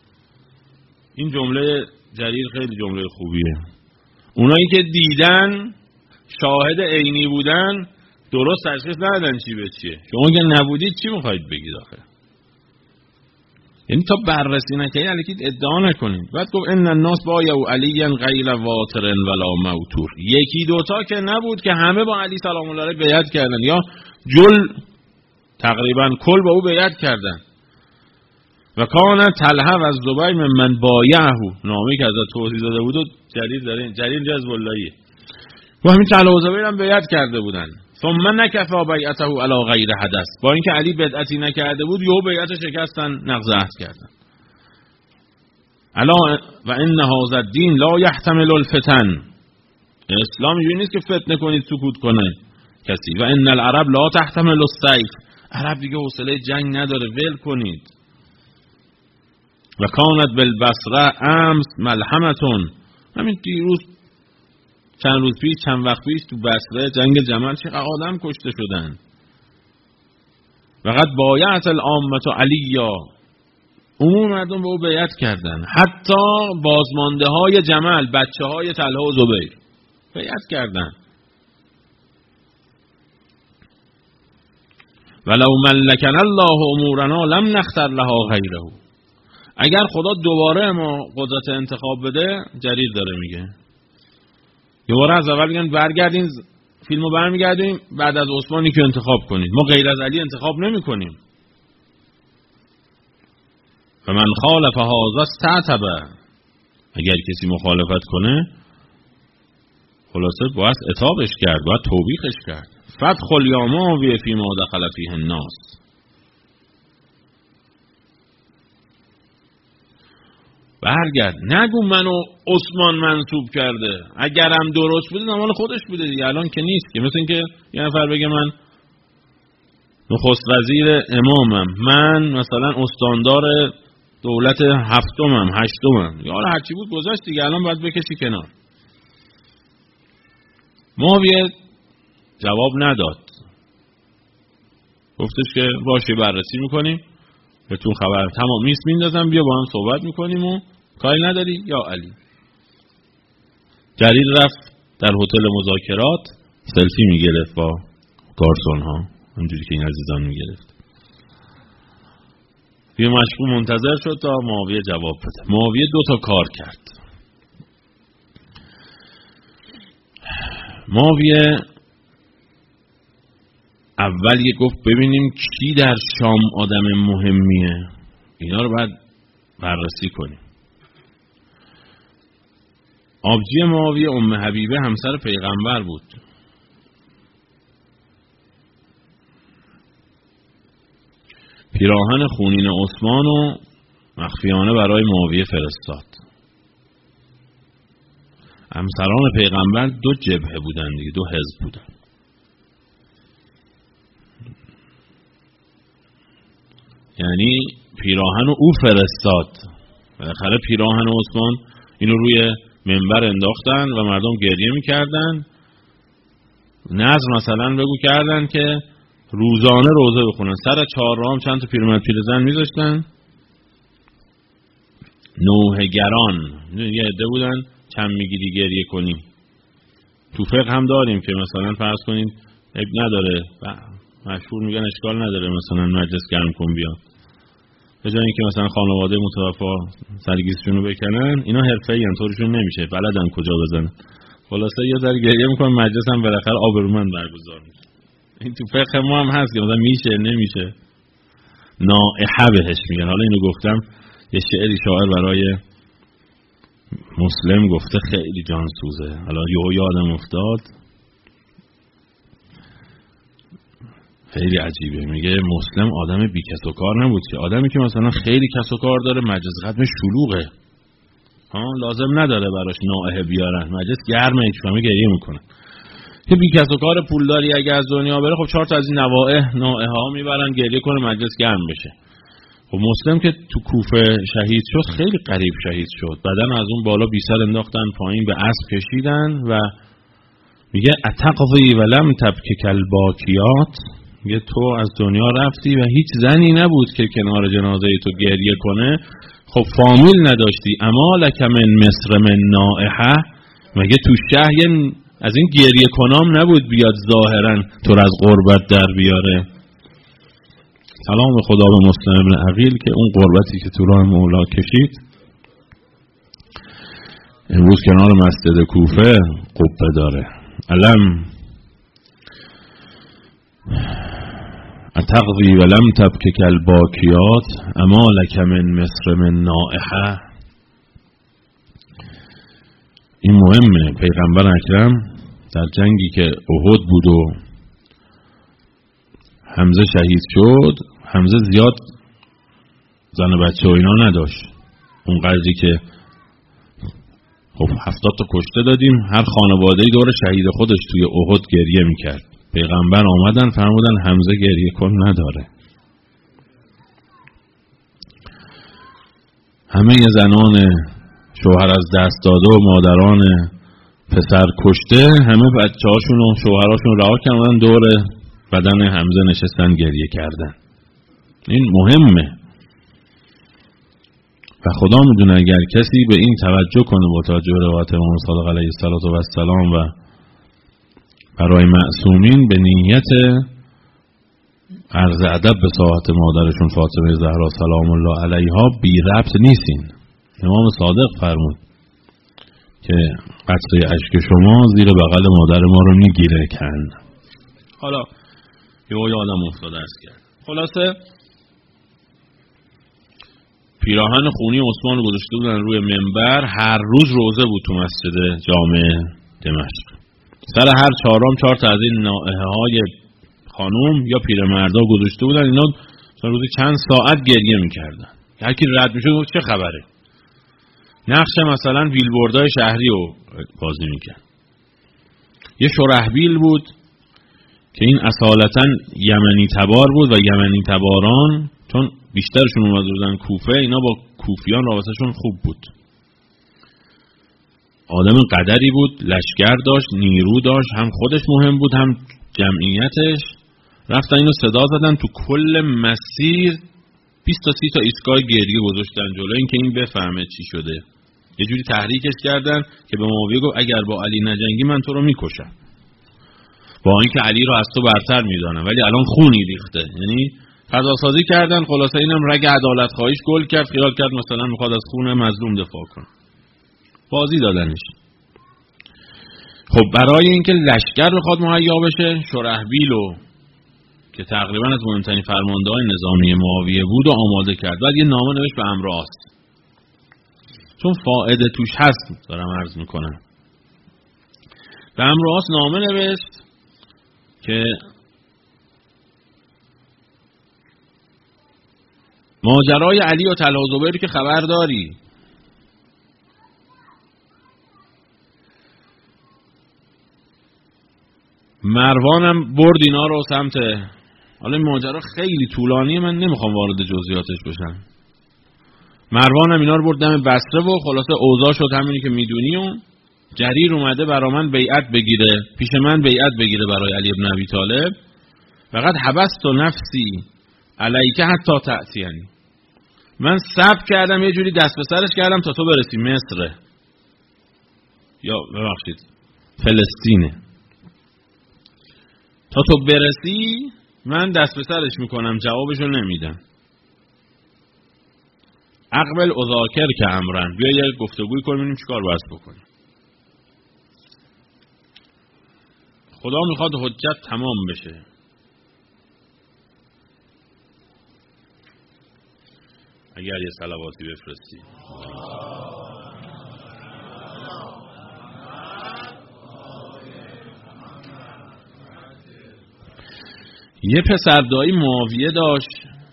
این جمله جریر خیلی جمله خوبیه. اونایی که دیدن شاهد عینی بودن درست تشخیص ندادن چی به چیه. شما که نبودید چی میخواید بگید آخه؟ یعنی تا بررسی نکنید الکی ادعا نکنید. بعد گفت ان الناس بایعوا علی غیر واتر ولا موتور. یکی دوتا که نبود که همه با علی سلام الله علیه بیعت کردن یا جل تقریبا کل با او بیعت کردن. و کان طلحه و زبیر من بایعه، نامی که ازت توضیح داده بود و جریر جذب اللهیه و همین طلحه و زبیر هم بیعت کرده بودن. ثم نکفا بیعته علی غیر حدث، با اینکه علی بدعتی نکرده بود یهو بیعت شکستن، نقض عهد کردن. الا و ان هذا الدین لا یحتمل الفتن، اسلام اینجوری نیست که فتنه کنید سکوت کنه کسی. و ان العرب لا تحتمل السیف، عرب دیگه حوصله جنگ نداره، ول کنید. و کانت بالبصره امس ملحمتون، همین دیروز چند روز پیش چند وقت پیش تو بصره جنگ جمل چقدر آدم کشته شدن. وقد بایعت العامه علیا، عموم مردم به او بیعت کردن، حتی بازمانده های جمل بچه های طلحه و زبیر بیعت کردن. ولو ملکن الله امورنا لم نختر لها غیره، اگر خدا دوباره ما قدرت انتخاب بده، جریر داره میگه دوباره از اول میگن برگردین فیلمو برمیگردیم بعد از عثمانی که انتخاب کنید، ما غیر از علی انتخاب نمی کنیم. و من خالف هذا استعتب، اگر کسی مخالفت کنه خلاصه باید عتابش کرد، باید توبیخش کرد. فدخل یا معاویه فیما دخل فیه الناس، برگرد نگو منو عثمان منصوب کرده، اگرم درست بوده نمال خودش بوده دیگه، الان که نیست که. مثل این که یه نفر بگه من نخست وزیر امامم، من مثلا استاندار دولت هفتمم هشتمم، یا حالا هرچی بود گذاشت دیگه، الان باید بکشی کنار. معاویه جواب نداد، گفتش که باشه بررسی میکنیم بهتون خبر تمام نیست میندازم، بیا با هم صحبت میکنیم و کاری نداری یا علی. جریر رفت در هتل مذاکرات سلفی میگرفت با گارسون ها، اونجوری که این عزیزان میگرفت. یه مشغول منتظر شد تا معاویه جواب بده. معاویه 2 تا کار کرد. معاویه اول یه گفت ببینیم کی در شام آدم مهمیه، اینا رو باید بررسی کنیم. آبجی معاویه ام حبیبه همسر پیغمبر بود. پیراهن خونین عثمان و مخفیانه برای معاویه فرستاد. همسران پیغمبر 2 جبهه بودن دیگه، 2 حزب بودن. یعنی پیراهن او فرستاد. بالاخره پیراهن عثمان اینو روی منبر انداختن و مردم گریه میکردن. نظر مثلا بگو کردن که روزانه روزه بخونن، سر 4 راه چند تا پیرمرد پیرزن میذاشتن، نوحه‌گران یه عده بودن، چند میگیری گریه کنی. تو فقه هم داریم که مثلا فرض کنین اب نداره، مشهور میگن اشکال نداره مثلا مجلس گرم کن بیا، به جای اینکه مثلا خانواده متوفا سرگیزشونو بکنن، اینا حرفه‌ای ان طورشون نمیشه، بلدن کجا بزنن. خلاصه یه ذره گریه میکنن، مجلس هم بالاخره آبرومند برگزار میشه. این تو فقه ما هم هست که مثلا میشه نمیشه، نائحه بهش میگن. حالا اینو گفتم یه شعری شاعر برای مسلم گفته خیلی جان سوزه، حالا یادم افتاد، خیلی عجیبه. میگه مسلم آدم بی کس و کار نبود که، آدمی که مثلا خیلی کس و کار داره مجلس ختم شلوغه، لازم نداره براش نائحه بیارن، مجلس گرمه هیچ فهمه گریه میکنه. که بی کس و کار پولداری اگه از دنیا بره، خب 4 تا از این نائحه ها میبرن گریه کنه مجلس گرم بشه. خب مسلم که تو کوفه شهید شد خیلی قریب شهید شد، بدن از اون بالا بی سر انداختن پایین به اسب کشیدن و میگه اتقضی و لم تبکک الباکیات، میگه تو از دنیا رفتی و هیچ زنی نبود که کنار جنازه تو گریه کنه. خب فامیل نداشتی، اما لک من مصر من نائحه، مگه تو شهر از این گریه کنام نبود بیاد ظاهرا تو از غربت در بیاره. سلام به خدا به مسلم ابن عقیل که اون غربتی که تو راه مولا کشید امروز کنار مسجد کوفه قبه داره. علم اتقضی ولم تبکک الباکیات اما لک من مصر من نائحه. این مهمه. پیغمبر اکرم در جنگی که احد بود و حمزه شهید شد، حمزه زیاد زن و بچه و اینا نداشت. اون قدری که خب 70 تا کشته دادیم، هر خانواده‌ای دور شهید خودش توی احد گریه میکرد. پیغمبر آمدن فرمودن حمزه گریه کن نداره. همه زنان شوهر از دست داده و مادران پسر کشته همه بچه‌هاشون و شوهراشون رها کردن دور بدن حمزه نشستن گریه کردن. این مهمه و خدا میدونه اگر کسی به این توجه کنه با توجه به روایت امام صادق علیه السلام و برای معصومین به نیت عرض ادب به ساعت مادرشون فاطمه زهرا سلام الله علیها بی ربط نیستین. امام صادق فرمود که قطره اشک شما زیر بغل مادر ما رو میگیره کن. حالا یادم افتاد درس کرد. خلاصه پیراهن خونی عثمان رو گذاشته بودن روی منبر، هر روز روزه بود تو مسجد جامع دمشق. سر هر چهارم 4 تا از این نائحه های خانوم یا پیرمردا گذاشته بودن. اینا روزی چند ساعت گریه میکردن. هر کی رد میشد گفت چه خبره. نقش مثلا بیلبوردای شهری رو بازی میکرد. یه شرحبیل بود که این اصالتا یمنی تبار بود و یمنی تباران چون بیشترشون اومده بودن کوفه، اینا با کوفیان رابطهشون خوب بود. آدم قدری بود، لشکر داشت، نیرو داشت، هم خودش مهم بود هم جمعیتش. رفتن اینو صدا زدن تو کل مسیر 20 تا 30 تا ایستگاه گریه گذاشتن جلو اینکه این بفهمه چی شده. یه جوری تحریکش کردن که به معاویه گفت اگر با علی نجنگی من تو رو میکشم، با اینکه علی رو از تو برتر میدانم ولی الان خونی ریخته. یعنی فضا سازی کردن. خلاصه اینم رگ عدالت خواهیش گل کرد، خیال کرد مثلا میخواد از خون مظلوم دفاع کنه، بازی دادنش. خب برای اینکه لشکر بخواد مهیا بشه، شرحبیلو که تقریبا از مهمترین فرمانده‌های نظامی معاویه بود و آماده کرد. بعد یه نامه نوشت به عمرو چون فائده توش هست دارم عرض میکنم. به عمرو نامه نوشت که ماجرای علی و طلحه و زبیر که خبر داری، مروانم برد اینا رو سمت. حالا این ماجرا خیلی طولانیه، من نمیخوام وارد جزئیاتش بشم. مروانم اینا رو برد دم بصره و خلاصه اوضاع شد همینی که میدونی. و جریر اومده برای من بیعت بگیره، پیش من بیعت بگیره برای علی ابن ابی طالب. فقط حبست و نفسی علیکه حتی تأتینی، من صبر کردم یه جوری دست به سرش کردم تا تو برسی مصر یا ببخشید فلسطینه، تا تو برسی من دست به سرش میکنم، جوابشو نمیدم. اقبل اذاکر که امرن، بیا یه گفتگوی کنیم ببینیم چیکار باید بکنیم. خدا میخواد حجت تمام بشه. اگر یه صلواتی بفرستی. یه پسر دایی معاویه داشت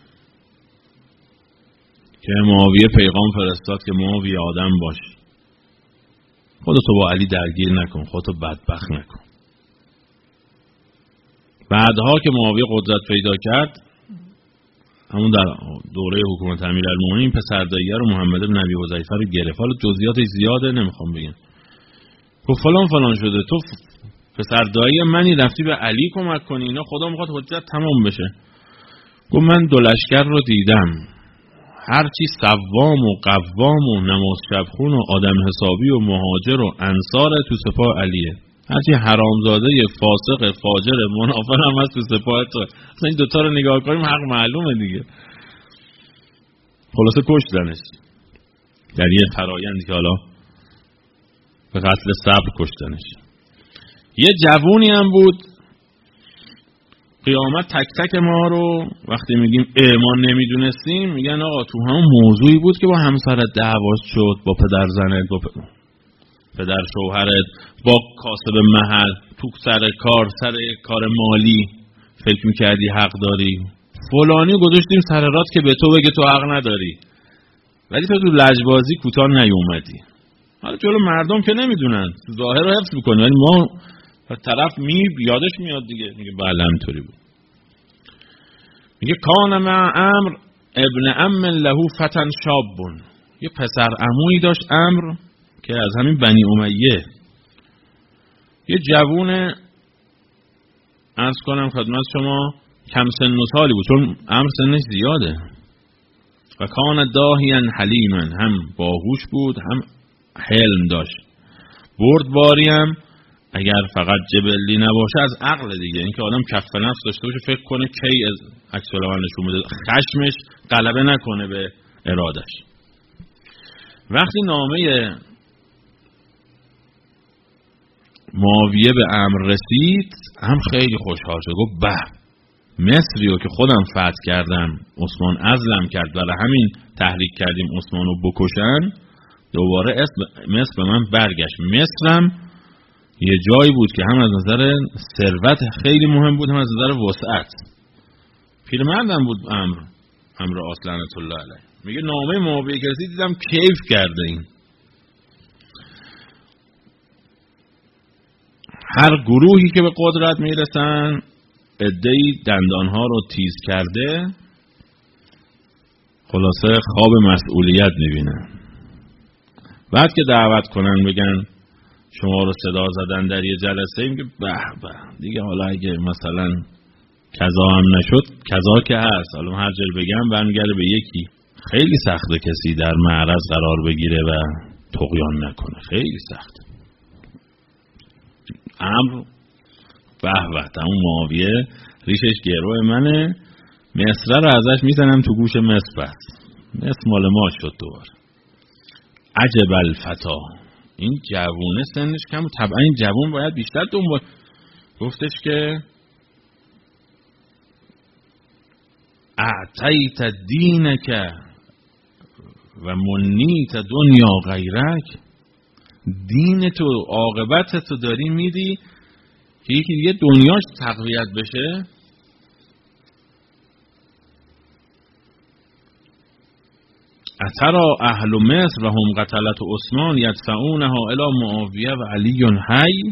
که معاویه پیغام فرستاد که معاویه آدم باش، خودتو با علی درگیر نکن، خودتو بدبخت نکن. بعدها که معاویه قدرت پیدا کرد، همون در دوره حکومت امیرالمومنین، پسر دایی رو محمد بن ابی حذیفه رو گرفت. حالا جزئیاتش زیاده نمیخوام بگم. گفت فلان شده، تو پسر دایی منی رفتی به علی کمک کنی، اینا خدا میخواد حجت تمام بشه. گفت من 2 لشکر رو دیدم، هرچی سوام و قوام و نماز شبخون و آدم حسابی و مهاجر و انصار تو سپاه علیه. هرچی حرامزاده فاسق فاجر منافق هم هست تو سپاه تو. اصلا این دوتا رو نگاه کنیم حق معلومه دیگه. خلاصه کشتنش در یه فرایندی که حالا به قتل صبر کشتنش. یه جوونی هم بود، قیامت تک تک ما رو وقتی میگیم ما نمیدونستیم میگن آقا تو همون موضوعی بود که با همسرت دعواش شد، با پدر زنت، با پدر شوهرت، با کاسب محل، تو سر کار مالی فکر میکردی حق داری، فلانی گذاشتیم سر رات که به تو بگه تو حق نداری، ولی تو لجبازی کوتاه نیومدی. حالا جلو مردم که نمیدونن، ظاهر رو حفظ میکنی، ولی ما طرف یادش میاد دیگه، میگه بله همینطوری بود. میگه کان مع امر ابن ام له فتن شابون، یه پسر عمویی داشت امر که از همین بنی امیه، یه جوون عرض کنم خدمت شما کم سن و سالی بود، چون امر سنش زیاده. و کان داهیا حلیما، هم باهوش بود هم حلم داشت، بردباری هم اگر فقط جبلی نباشه از عقل دیگه، اینکه آدم کف نفس داشته باشه فکر کنه کی از عکس العمل نشون بده، خشمش غلبه نکنه به ارادش. وقتی نامه معاویه به امر رسید هم خیلی خوشحال شد، گفت به مصریو که خودم فتح کردم، عثمان عزلم کرد، برای همین تحریک کردیم عثمانو بکشن، دوباره مصر به من برگشت. مصرم یه جایی بود که هم از نظر ثروت خیلی مهم بود، هم از نظر وسعت. پیرمردم بود امر اصل لعنت الله علیه. میگه نامه معاویه که رسید دیدم کیف کرده این. هر گروهی که به قدرت میرسن عده‌ای دندانها رو تیز کرده، خلاصه خواب مسئولیت میبینن. بعد که دعوت کنن بگن شما رو صدا زدن در یه جلسه، میگه به به دیگه حالا اگه مثلا کذا هم نشد کذا که هست، حالا هر جایی بگم برمیگرده به یکی. خیلی سخته کسی در معرض قرار بگیره و طغیان نکنه، خیلی سخته. امر به به اون معاویه ریشش گروه منه، مصر رو ازش میزنم تو گوش مصر، بس مصر مال ما شد دوباره. عجب الفتا، این جوونه سنش کم و طبعا این جوون باید بیشتر دنبال. گفتش که اعطیت دینک و منیت دنیا غیرک، دین تو عاقبت تو داری میدی که یکی دیگه دنیاش تقویت بشه. اترا اهل مصر و هم قتلت عثمان یدفعونها الی معاویه و علی حی.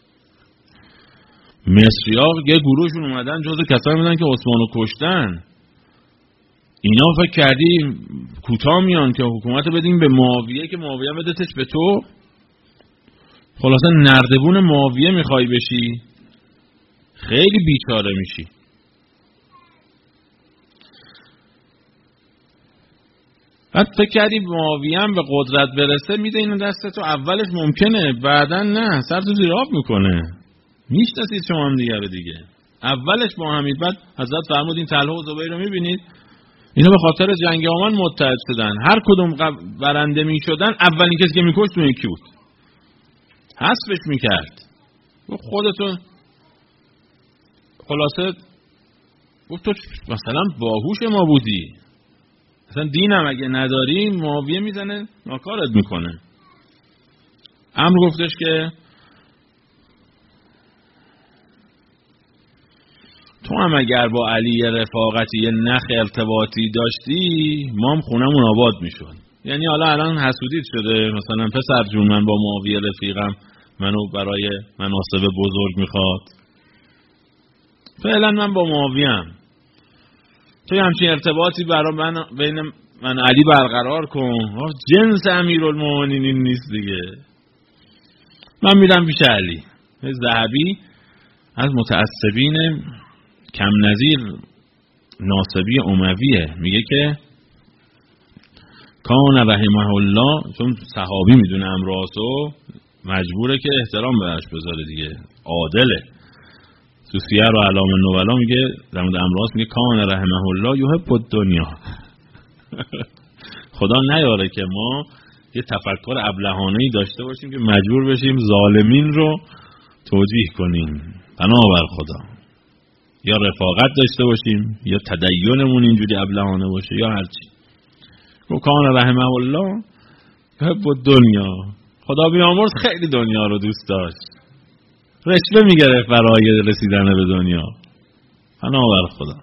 مصری ها یه گروهشون اومدن جز کسایی بودن که عثمانو کشتن، اینا فکر کردی کوتاه میان که حکومت بدیم به معاویه که معاویه بدتش به تو؟ خلاصه نردبون معاویه میخوای بشی، خیلی بیچاره میشی. بعد فکر کردی معاویه هم به قدرت برسه میده اینو دست تو، اولش ممکنه بعدن نه، سر تو زیر آب میکنه. میشناسید شما هم دیگه رو دیگه، اولش با همید، بعد حضرت فرمودین طلحه و زبیر رو میبینید اینا به خاطر جنگ آمن متحد شدن، هر کدوم برنده میشدن اولین کسی که میکشت اون یکی بود، حذفش میکرد. خودتون خلاصه گفت تو مثلا باهوش ما بودی، مثلا دینم اگه نداری معاویه میزنه ناکارت میکنه. امر گفتش که تو هم اگر با علی رفاقتی یه نخ ارتباطی داشتی ما هم خونمون آباد میشد. یعنی حالا الان حسودیت شده مثلا پسر جون من با معاویه رفیقم، منو برای مناصب بزرگ میخواد، فعلا من با معاویه‌ام، تو همچین ارتباطی برای من بین من علی برقرار کن. جنس امیرالمومنین نیست دیگه، من میرم پیش علی. ذهبی از متعصبین کم نظیر ناصبی امویه میگه که کان رحمه الله، چون صحابی میدونه امراسو مجبوره که احترام بهش بذاره دیگه، عادله. تو سیر و اعلام النبلا میگه در مورد عمرو میگه کان رحمه الله یحب الدنیا. خدا نیاره که ما یه تفکر ابلهانه‌ای داشته باشیم که مجبور بشیم ظالمین رو توجیه کنیم. بنابر خدا یا رفاقت داشته باشیم یا تدینمون اینجوری ابلهانه باشه یا هرچی. کان رحمه الله یحب الدنیا، خدا بیامرز خیلی دنیا رو دوست داشت، رشوه میگرفت برای رسیدن به دنیا. بنابر خدا.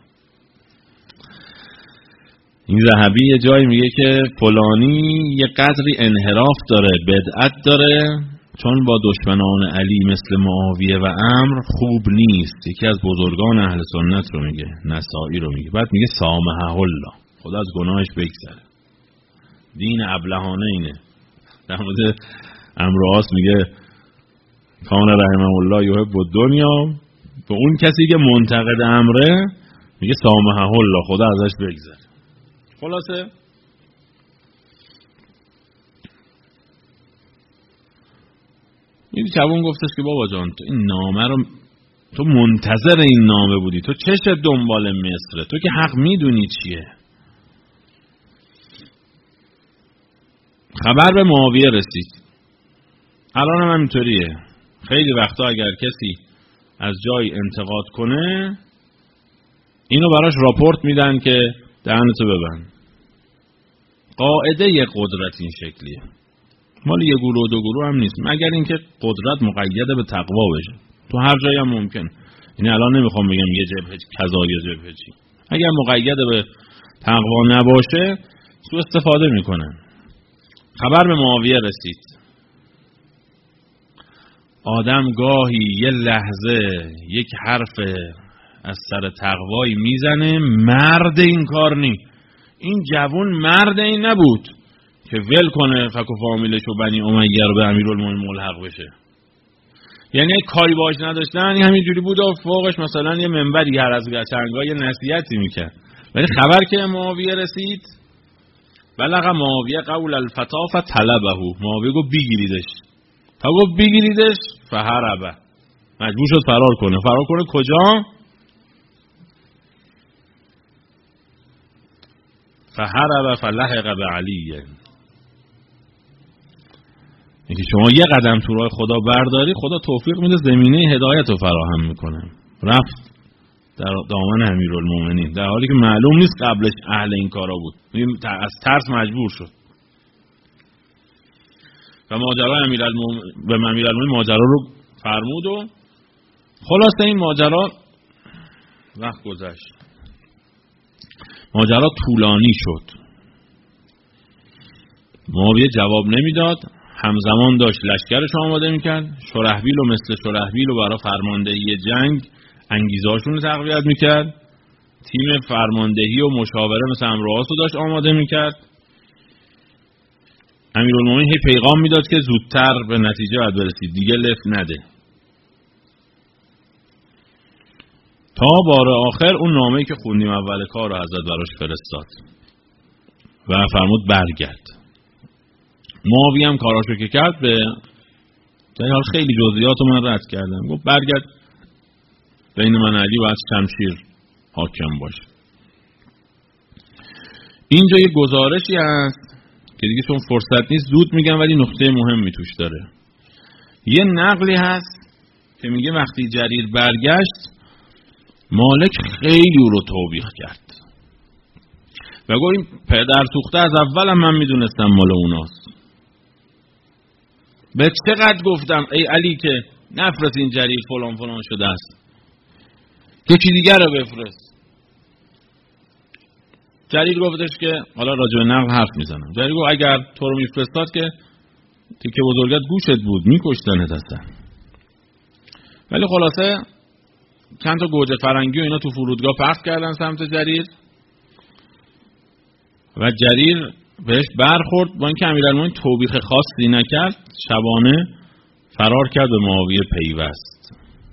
این ذهبی یه جایی میگه که فلانی یه قدری انحراف داره، بدعت داره، چون با دشمنان علی مثل معاویه و عمرو خوب نیست. یکی از بزرگان اهل سنت رو میگه، نسائی رو میگه. بعد میگه سامحه الله، خدا از گناهش بگذره. دین ابلهانه اینه. در مورد عمرو عاص میگه کان رحمه الله یحب الدنیا، به اون کسی که منتقد امره میگه سامحه الله، خدا ازش بگذره. خلاصه این جوان گفتش که بابا جان تو این نامه رو، تو منتظر این نامه بودی، تو چشت دنبال مصره، تو که حق میدونی چیه. خبر به معاویه رسید. الان هم اینطوریه، خیلی وقتا اگر کسی از جای انتقاد کنه اینو براش راپورت میدن که دهنتو ببند. قاعده قدرت این شکلیه، مال یه گروه و دو گروه هم نیست، مگر اینکه قدرت مقید به تقوا بشه. تو هر جایی هم ممکن. یعنی الان نمیخوام بگم یه جبهه کذا یا جبهه چی، اگر مقید به تقوا نباشه سوء استفاده میکنن. خبر به معاویه رسید. آدم گاهی یه لحظه یک حرف از سر تقوایی میزنه، مرد این کار نی. این جوون مرد این نبود که ول کنه فک و فامیلش و بنی امیه رو به امیرالمومنین ملحق بشه. یعنی کاری باش نداشتن، این همینجوری بود و فوقش مثلا یه منبری هر از چنگا یه نصیحتی میکرد. ولی خبر که معاویه رسید، بلغ معاویه قول الفتا فطلبه، معاویه گفت بگیریدش. تا گفت بگیریدش فهربه، مجبور شد فرار کنه. فرار کنه کجا؟ فهربه فلحق به علیه. اینکه شما یه قدم تو راه خدا برداری، خدا توفیق میده، زمینه هدایت رو فراهم میکنه. رفت در دامن امیرالمومنین در حالی که معلوم نیست قبلش اهل این کارا بود، از ترس مجبور شد. و ماجرا به امیرالمومنین ماجرا رو فرمود و خلاصه این ماجرا وقت گذشت. ماجرا طولانی شد. معاویه جواب نمیداد، همزمان داشت لشکرش آماده میکرد. شرحبیل و مثل شرحبیل و برای فرماندهی جنگ انگیزهاشون رو تقویت میکرد. تیم فرماندهی و مشاوره مثل عمرو عاص رو داشت آماده میکرد. امیرالمومنین هی پیغام میداد که زودتر به نتیجه باید برسید، دیگه لفت نده. تا بار آخر اون نامه‌ای که خوندیم اول کار رو حضرت براش فرستاد و فرمود برگرد. معاویه هم کاراشو که کرد، به در حال خیلی جزئیاتو من رد کردم، گفت برگرد، بین من علی و از شمشیر حاکم باشه. اینجا یه گزارشی هست که دیگه چون فرصت نیست زود میگم، ولی نکته مهمی توش داره. یه نقلی هست که میگه وقتی جریر برگشت، مالک خیلی او رو توبیخ کرد و گفت این پدر سوخته از اولم من میدونستم مال اوناست. به چقدر گفتم ای علی که نفرست این جریر فلان فلان شده است، یکی دیگر رو بفرست. جریر گفتش که حالا راجع به نقل حرف میزنم. جریر گفت اگر تو رو میفرستاد که تیکه بزرگت گوشت بود، میکشتنت هستن. ولی خلاصه چند تا گوجه فرنگی و اینا تو فرودگاه پخش کردن سمت جریر و جریر بهش برخورد. با اینکه امیرالمومنین توبیخ خاصی نکرد، شبانه فرار کرد به معاویه پیوست.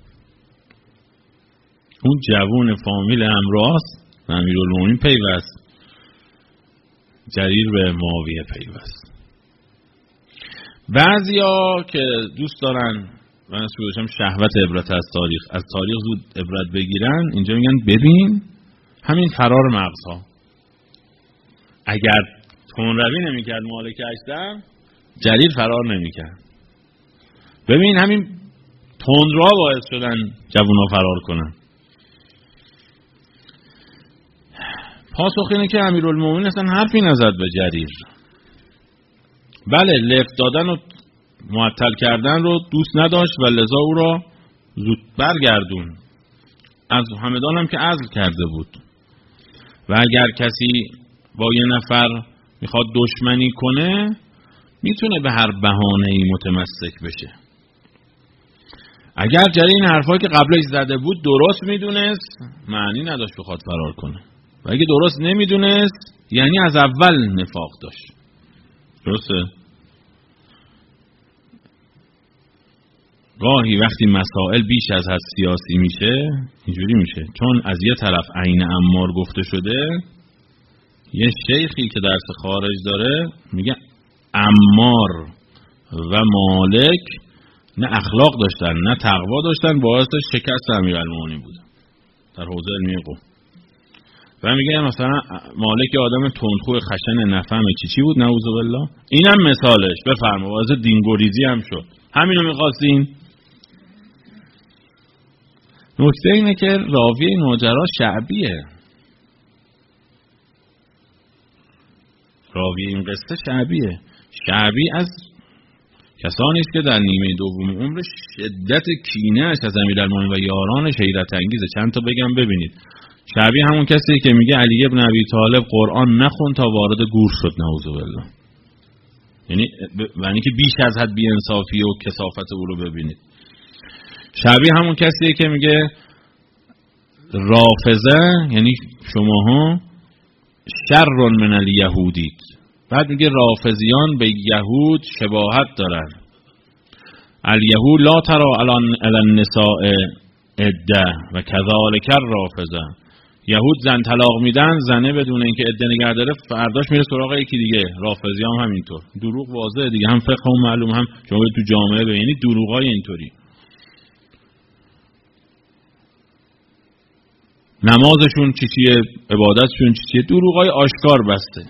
اون جوون فامیل عمرو عاص به امیرالمومنین پیوست، جریر به معاویه پیوست. بعضیا که دوست دارن من سوشم شهوت عبرت از تاریخ زود عبرت بگیرن، اینجا میگن ببین همین فرار مغزها، اگر تندروی نمیکرد مالک اشتر، جریر فرار نمیکرد. ببین همین تندرا باعث شدن جوونا فرار کنن. پاسخ اینه که امیرالمومنین اصلا حرفی نزد به جریر. بله، لفت دادن و معطل کردن رو دوست نداشت و لذا او را زود برگردون. از همدان هم که عزل کرده بود و اگر کسی با یه نفر میخواد دشمنی کنه میتونه به هر بهانه‌ای متمسک بشه. اگر جریر این حرفایی که قبلش زده بود درست میدونست، معنی نداشت بخواد فرار کنه، و اگه درست نمیدونست یعنی از اول نفاق داشت. درسته؟ گاهی وقتی مسائل بیش از حد سیاسی میشه اینجوری میشه، چون از یه طرف عین عمار گفته شده، یه شیخی که درس خارج داره میگه عمار و مالک نه اخلاق داشتن نه تقوا داشتن، باعث شکست امیرالمومنین بود در حوزه علمی قم. و میگه مثلا مالک آدم تندخو خشن نفهمه چی بود، نعوذ بالله. اینم مثالش، بفرما باعث دینگوریزی هم شد. همینو می‌خواستین. نکته اینه که راوی این ماجرا شعبیه. راوی این قصه شعبیه. شعبی از کسانی است که در نیمه دوم عمرش شدت کینه‌اش از امیرالمومنین و یارانش حیرت انگیزه. چند تا بگم ببینید. شعبی همون کسیه که میگه علی ابن ابی طالب قرآن نخون تا وارد گور شد، نعوذ بالله. یعنی که بیش از حد بی‌انصافی و کثافت او رو ببینید. شعبی همون کسیه که میگه رافضه یعنی شماها شر من الیهودید، بعد میگه رافضیان به یهود شباهت دارن. الیهود لا ترى علی النساء عده و کذالک الرافضه. یهود زن طلاق میدن، زنه بدون اینکه عده نگه داره فرداش میره سراغ یکی دیگه. رافضیان هم همینطور. دروغ واضحه دیگه، هم فقه هم معلوم، هم شما تو جامعه ببینید دروغای اینطوری. نمازشون چیه، عبادتشون چیه، دروغای آشکار بسته.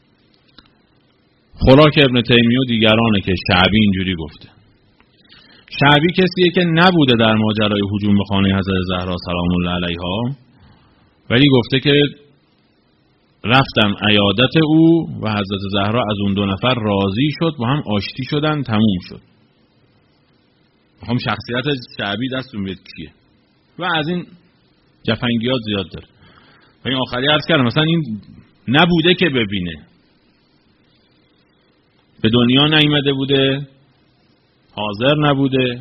خوراک ابن تیمیه و دیگرانه که شعبی اینجوری گفته. شعبی کسیه که نبوده در ماجرای هجوم به خانه حضرت زهرا سلام الله علیها، ولی گفته که رفتم عیادت او و حضرت زهرا از اون دو نفر راضی شد، با هم آشتی شدن، تموم شد. میخوام شخصیت شعبی دستون بیاد کیه و از این جفنگیات زیاد داره. و این آخری عرض کردم مثلا این نبوده که ببینه، به دنیا نیامده بوده، حاضر نبوده.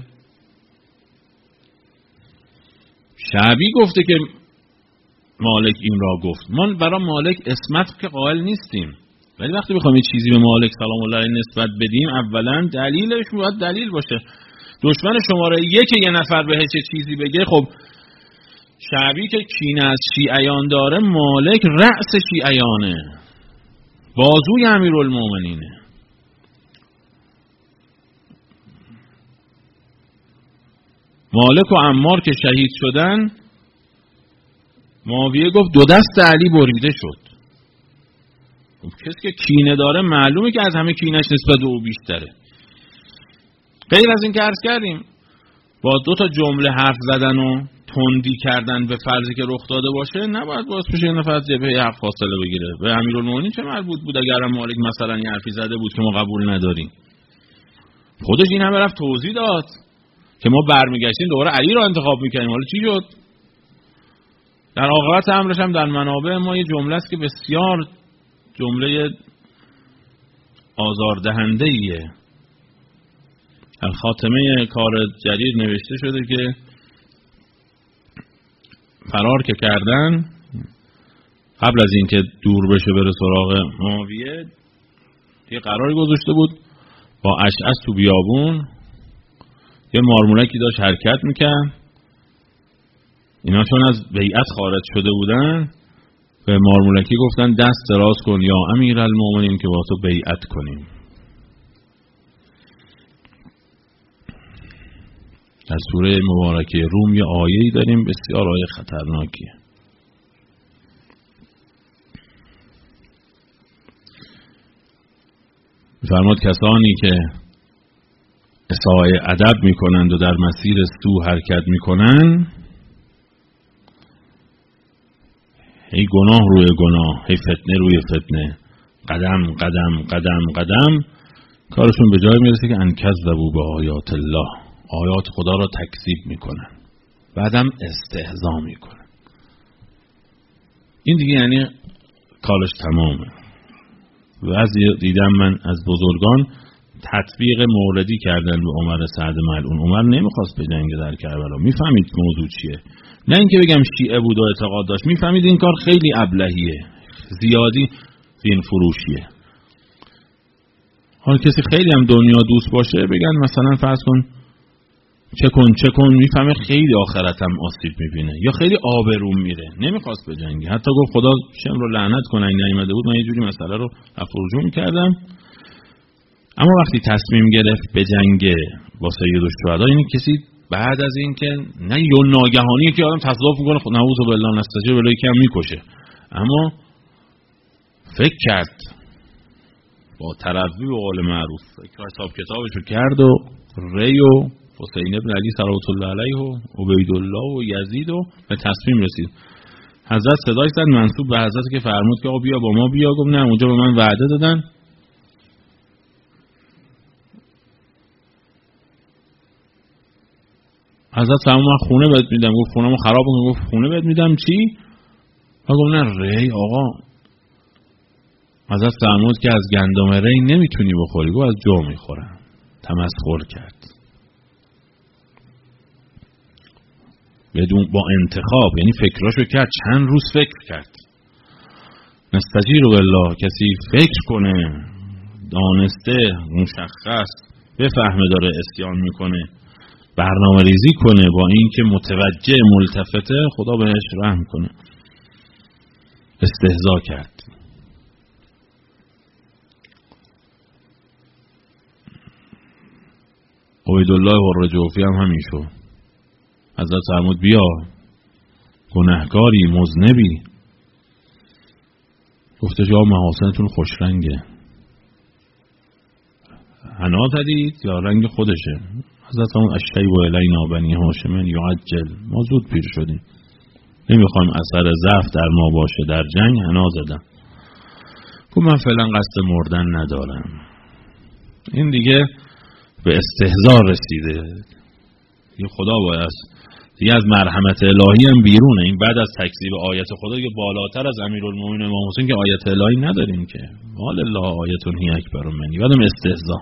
شعبی گفته که مالک این را گفت. ما برای مالک اسمت که قائل نیستیم، ولی وقتی بخوایم یه چیزی به مالک سلام الله علیه نسبت بدیم، اولا دلیلش باید دلیل باشه. دشمن شماره یک یه نفر بهش چیزی بگه، خب شعبی که کینه از شیعیان داره، مالک رأس شیعیانه، بازوی امیرالمومنینه. مالک و عمار که شهید شدن، معاویه گفت دو دست علی بریده شد. کسی که کینه داره معلومه که از همه کینهش نسبت به او بیشتره. غیر از این که عرض کردیم با دو تا جمله حرف زدن و تندی کردن به فرضی که رخ داده باشه نباید باعث بشه یه نفر از جبهه حق فاصله بگیره. به امیرالمومنین چه مربوط بود اگر مالک مثلا یه حرفی زده بود که ما قبول نداریم؟ خودش این همه رفت توضیح داد که ما برمیگشتیم دوباره علی را انتخاب میکنیم. حالا چی شد؟ در عاقبت امرش هم در منابع ما یه جمله است که بسیار جمله آزاردهنده ایه. الخاتمه کار جریر نوشته شده که فرار که کردن، قبل از اینکه دور بشه بره سراغ معاویه، یه قراری گذاشته بود با اشعث تو بیابون، یه مارمولکی داشت حرکت میکرد. اینا چون از بیعت خارج شده بودن به مارمولکی گفتن دست دراز کن یا امیرالمومنین که با تو بیعت کنیم. در سوره مبارکه روم یه آیه‌ای داریم بسیار آیه خطرناکیه. فرمود کسانی که اساءه ادب میکنند و در مسیر سو حرکت میکنند، هی گناه روی گناه، هی فتنه روی فتنه، قدم قدم قدم قدم، کارشون به جای میرسه که انکذبوا به آیات الله، آیات خدا را تکذیب میکنن، بعدم استهزا میکنن. این دیگه یعنی کارش تمامه. بعضی دیدم من از بزرگان تطبیق موردی کردن به عمر سعد ملعون. عمر نمیخواست بجنگه در کربلا، میفهمید موضوع چیه، نه اینکه بگم شیعه بود و اعتقاد داشت، میفهمید این کار خیلی ابلهیه، زیادی دین فروشیه. حالا کسی خیلی هم دنیا دوست باشه بگن مثلا فرض کن چه کن، میفهمه خیلی آخرت هم آسیب میبینه یا خیلی آبروم میره، نمیخواست بجنگه. حتی گفت خدا شم رو لعنت کنه این نیامده بود، من یه جوری مسئله رو رفع میکردم. اما وقتی تصمیم گرفت بجنگه با سید الشهدا، یعنی کسی بعد از این که نه یه ناگهانی که آدم تصادف میکنه خود نعوذ بالله نستجیب بالله که هم میکشه، اما فکر کرد با تروی و قول معروف، فکر حساب کتابشو کرد و ری و حسین ابن علی صلوات الله علیه و عبیدالله و یزید و به تصمیم رسید. حضرت صداش زد منسوب به حضرت که فرمود که آقا بیا با ما بیا. گفت نه، اونجا به من وعده دادن، حضرت فرمود من خونه بهت میدم. گفت خونه‌مو خراب کن. گفت خونه بهت میدم چی؟ گفت نه ری آقا. حضرت فرمود که از گندم ری نمیتونی بخوری. گفت از جو میخورم. تمسخر کرد. بدون با انتخاب، یعنی فکراشو کرد، چند روز فکر کرد. نستجیر بالله، کسی فکر کنه دانسته مشخص بفهمه داره اسیان میکنه، برنامه ریزی کنه با این که متوجه ملتفته، خدا بهش رحم کنه. استهزا کرد. عبیدالله الرجوفی هم همین شد. حضرت فرمود بیا، گناهکاری مذنبی. گفته جا محاسنتون خوش رنگه، حنا زدید یا رنگ خودشه؟ حضرت فرمود الشیب الینا بنی هاشم یعجل، ما زود پیر شدیم، نمیخوایم اثر ضعف در ما باشه، در جنگ حنا زدم. گفت من فعلا قصد مردن ندارم. این دیگه به استهزا رسیده. این خدا باید دیگه از مرحمت الهی هم بیرونه. این بعد از تکذیب آیت خدا که بالاتر از امیرالمومنین امام حسین که آیت الهی نداریم که، مال الله آیتون هی اکبر منی، بعدم استهزا.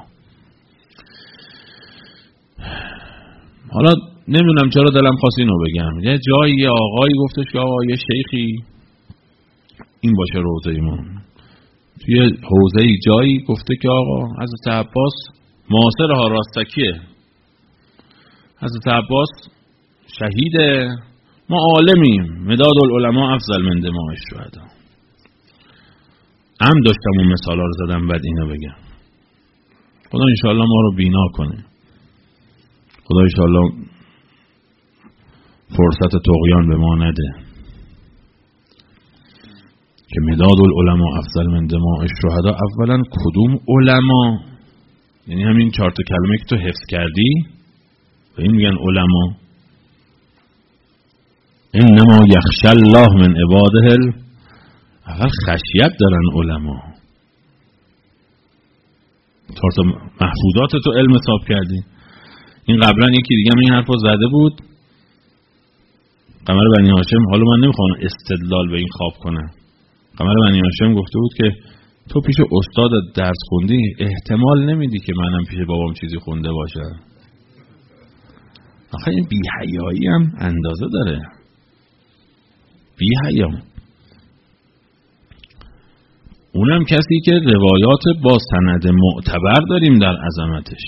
حالا نمیدونم چرا دلم خواست اینو بگم. یه جایی یه آقایی گفتش که آقا یه شیخی این باشه روضه ما، توی حوزه جایی گفته که آقا حضرت عباس معاصر ها راستکیه، حضرت عباس شهیده، ما عالمیم، مداد العلماء افضل من دماء الشهدا. هم داشتم اون مثالا رو زدم بعد اینو بگم. خدا انشاءالله ما رو بینا کنه، خدا انشاءالله فرصت طغیان به ما نده که مداد العلماء افضل من دماء الشهدا. اولا کدوم علما؟ یعنی همین 4 تا کلمه که تو حفظ کردی و این میگن علما. انما یخشی الله من عباده اول خشیت دارن علما. 4 تا محفوظات تو علم حساب کردی. این قبلا یکی دیگه این حرفو زده بود، قمر بنی هاشم. حالا من نمیخوام استدلال به این خواب کنم. قمر بنی هاشم گفته بود که تو پیش استادت درس خوندی، احتمال نمیدی که منم پیش بابام چیزی خونده باشم. آخه این بی‌حیایی هم اندازه داره. بی‌حیا اونم کسی که روایات با سند معتبر داریم در عظمتش،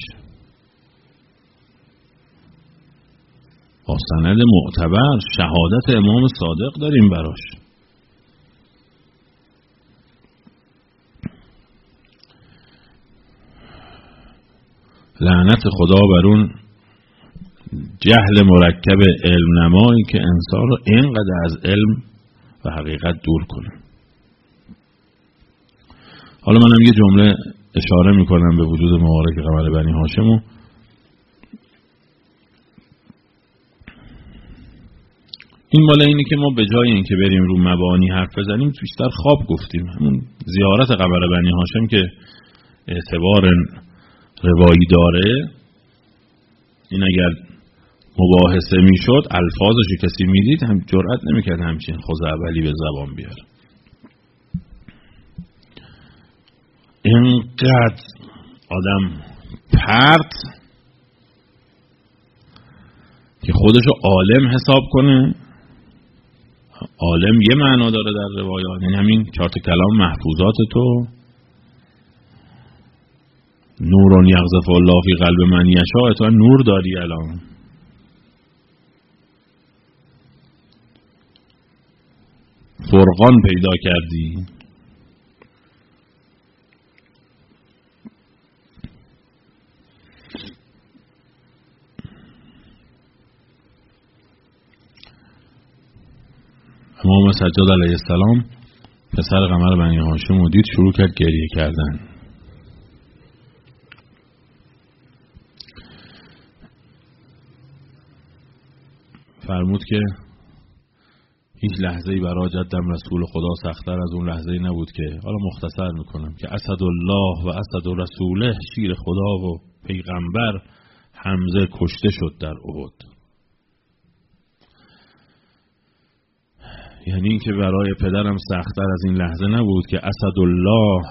با سند معتبر شهادت امام صادق داریم براش. لعنت خدا بر اون جهل مرکب علم نمایی که انسان رو اینقدر از علم و حقیقت دور کنه. حالا منم یه جمله اشاره میکنم به وجود مبارک قمر بنی هاشم و این مال اینی که ما به جای اینکه بریم رو مبانی حرف بزنیم بیشتر خواب گفتیم. همون زیارت قبر بنی هاشم که اعتبار روایی داره، این اگر مباحثه میشد الفاظشو کسی میدید هم جرئت نمیکرد همچین خزعبلی به زبان بیاره. اینقدر آدم پرت که خودشو عالم حساب کنه. عالم یه معنا داره در روایات، یعنی همین 4 کلام محفوظات تو، نورون یغزف الله فی قلب من یشاء، تو نور داری الان. فرقان پیدا کردی. امام سجاد علیه السلام پسر قمر بنی هاشم رو دید، شروع کرد گریه کردن. فرمود که هیچ لحظه‌ای برای جدم رسول خدا سخت‌تر از اون لحظه‌ای نبود که، حالا مختصر میکنم، که اسدالله و اسد رسوله، شیر خدا و پیغمبر، حمزه کشته شد در احد. یعنی این که برای پدرم سخت‌تر از این لحظه نبود که اسدالله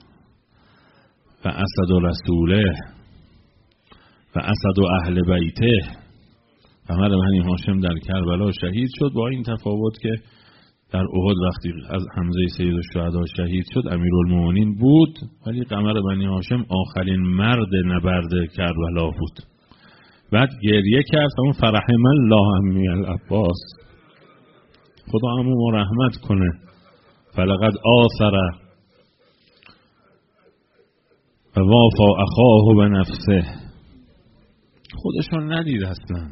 و اسد رسوله و اسد اهل بیته، قمر بنی هاشم در کربلا شهید شد، با این تفاوت که در احد وقتی از حمزه سید الشهدا شهید شد امیرالمومنین بود، ولی قمر بنی هاشم آخرین مرد نبرد کربلا بود. بعد گریه کرد، اون فرحم الله عمی العباس، خدا عمو رحمت کنه، فلقد آثر و وافا اخاه به نفسه، خودشون ندید اصلا،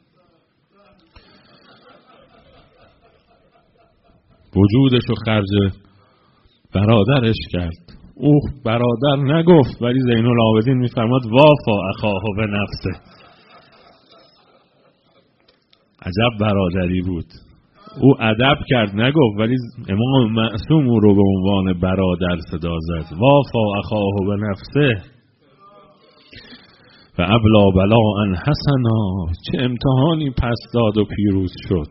وجودشو خرج برادرش کرد. او برادر نگفت، ولی زین العابدین میفرماد وافا اخاه به نفسه. عجب برادری بود. او ادب کرد نگفت، ولی امام معصوم او رو به عنوان برادر صدا زد، وافا اخاه به نفسه و ابلا بلاء حسنا، چه امتحانی پس داد و پیروز شد.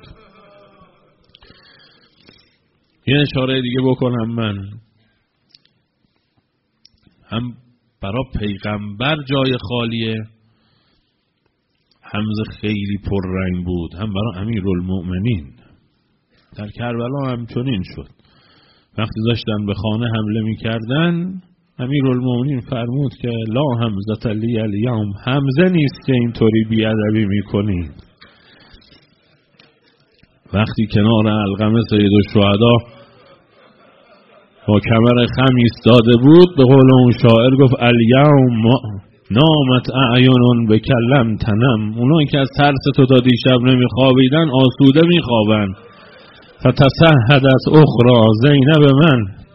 یه اشاره دیگه بکنم من، هم برای پیغمبر جای خالیه، حمزه خیلی پررنگ بود، هم برای امیرالمؤمنین. در کربلا هم چنین شد، وقتی داشتن به خانه حمله میکردن امیرالمؤمنین فرمود که لا حمزه لی الیوم، حمزه نیست که اینطوری بیادبی میکنی. وقتی کنار علقمه سید الشهدا با کمر خم ایستاده بود، به قول اون شاعر گفت الیوم نامت اعینون بکلم تنم، اونایی که از ترس تو تا دیشب نمیخوابیدن آسوده میخوابن. فتسهدت اخرى زینب من،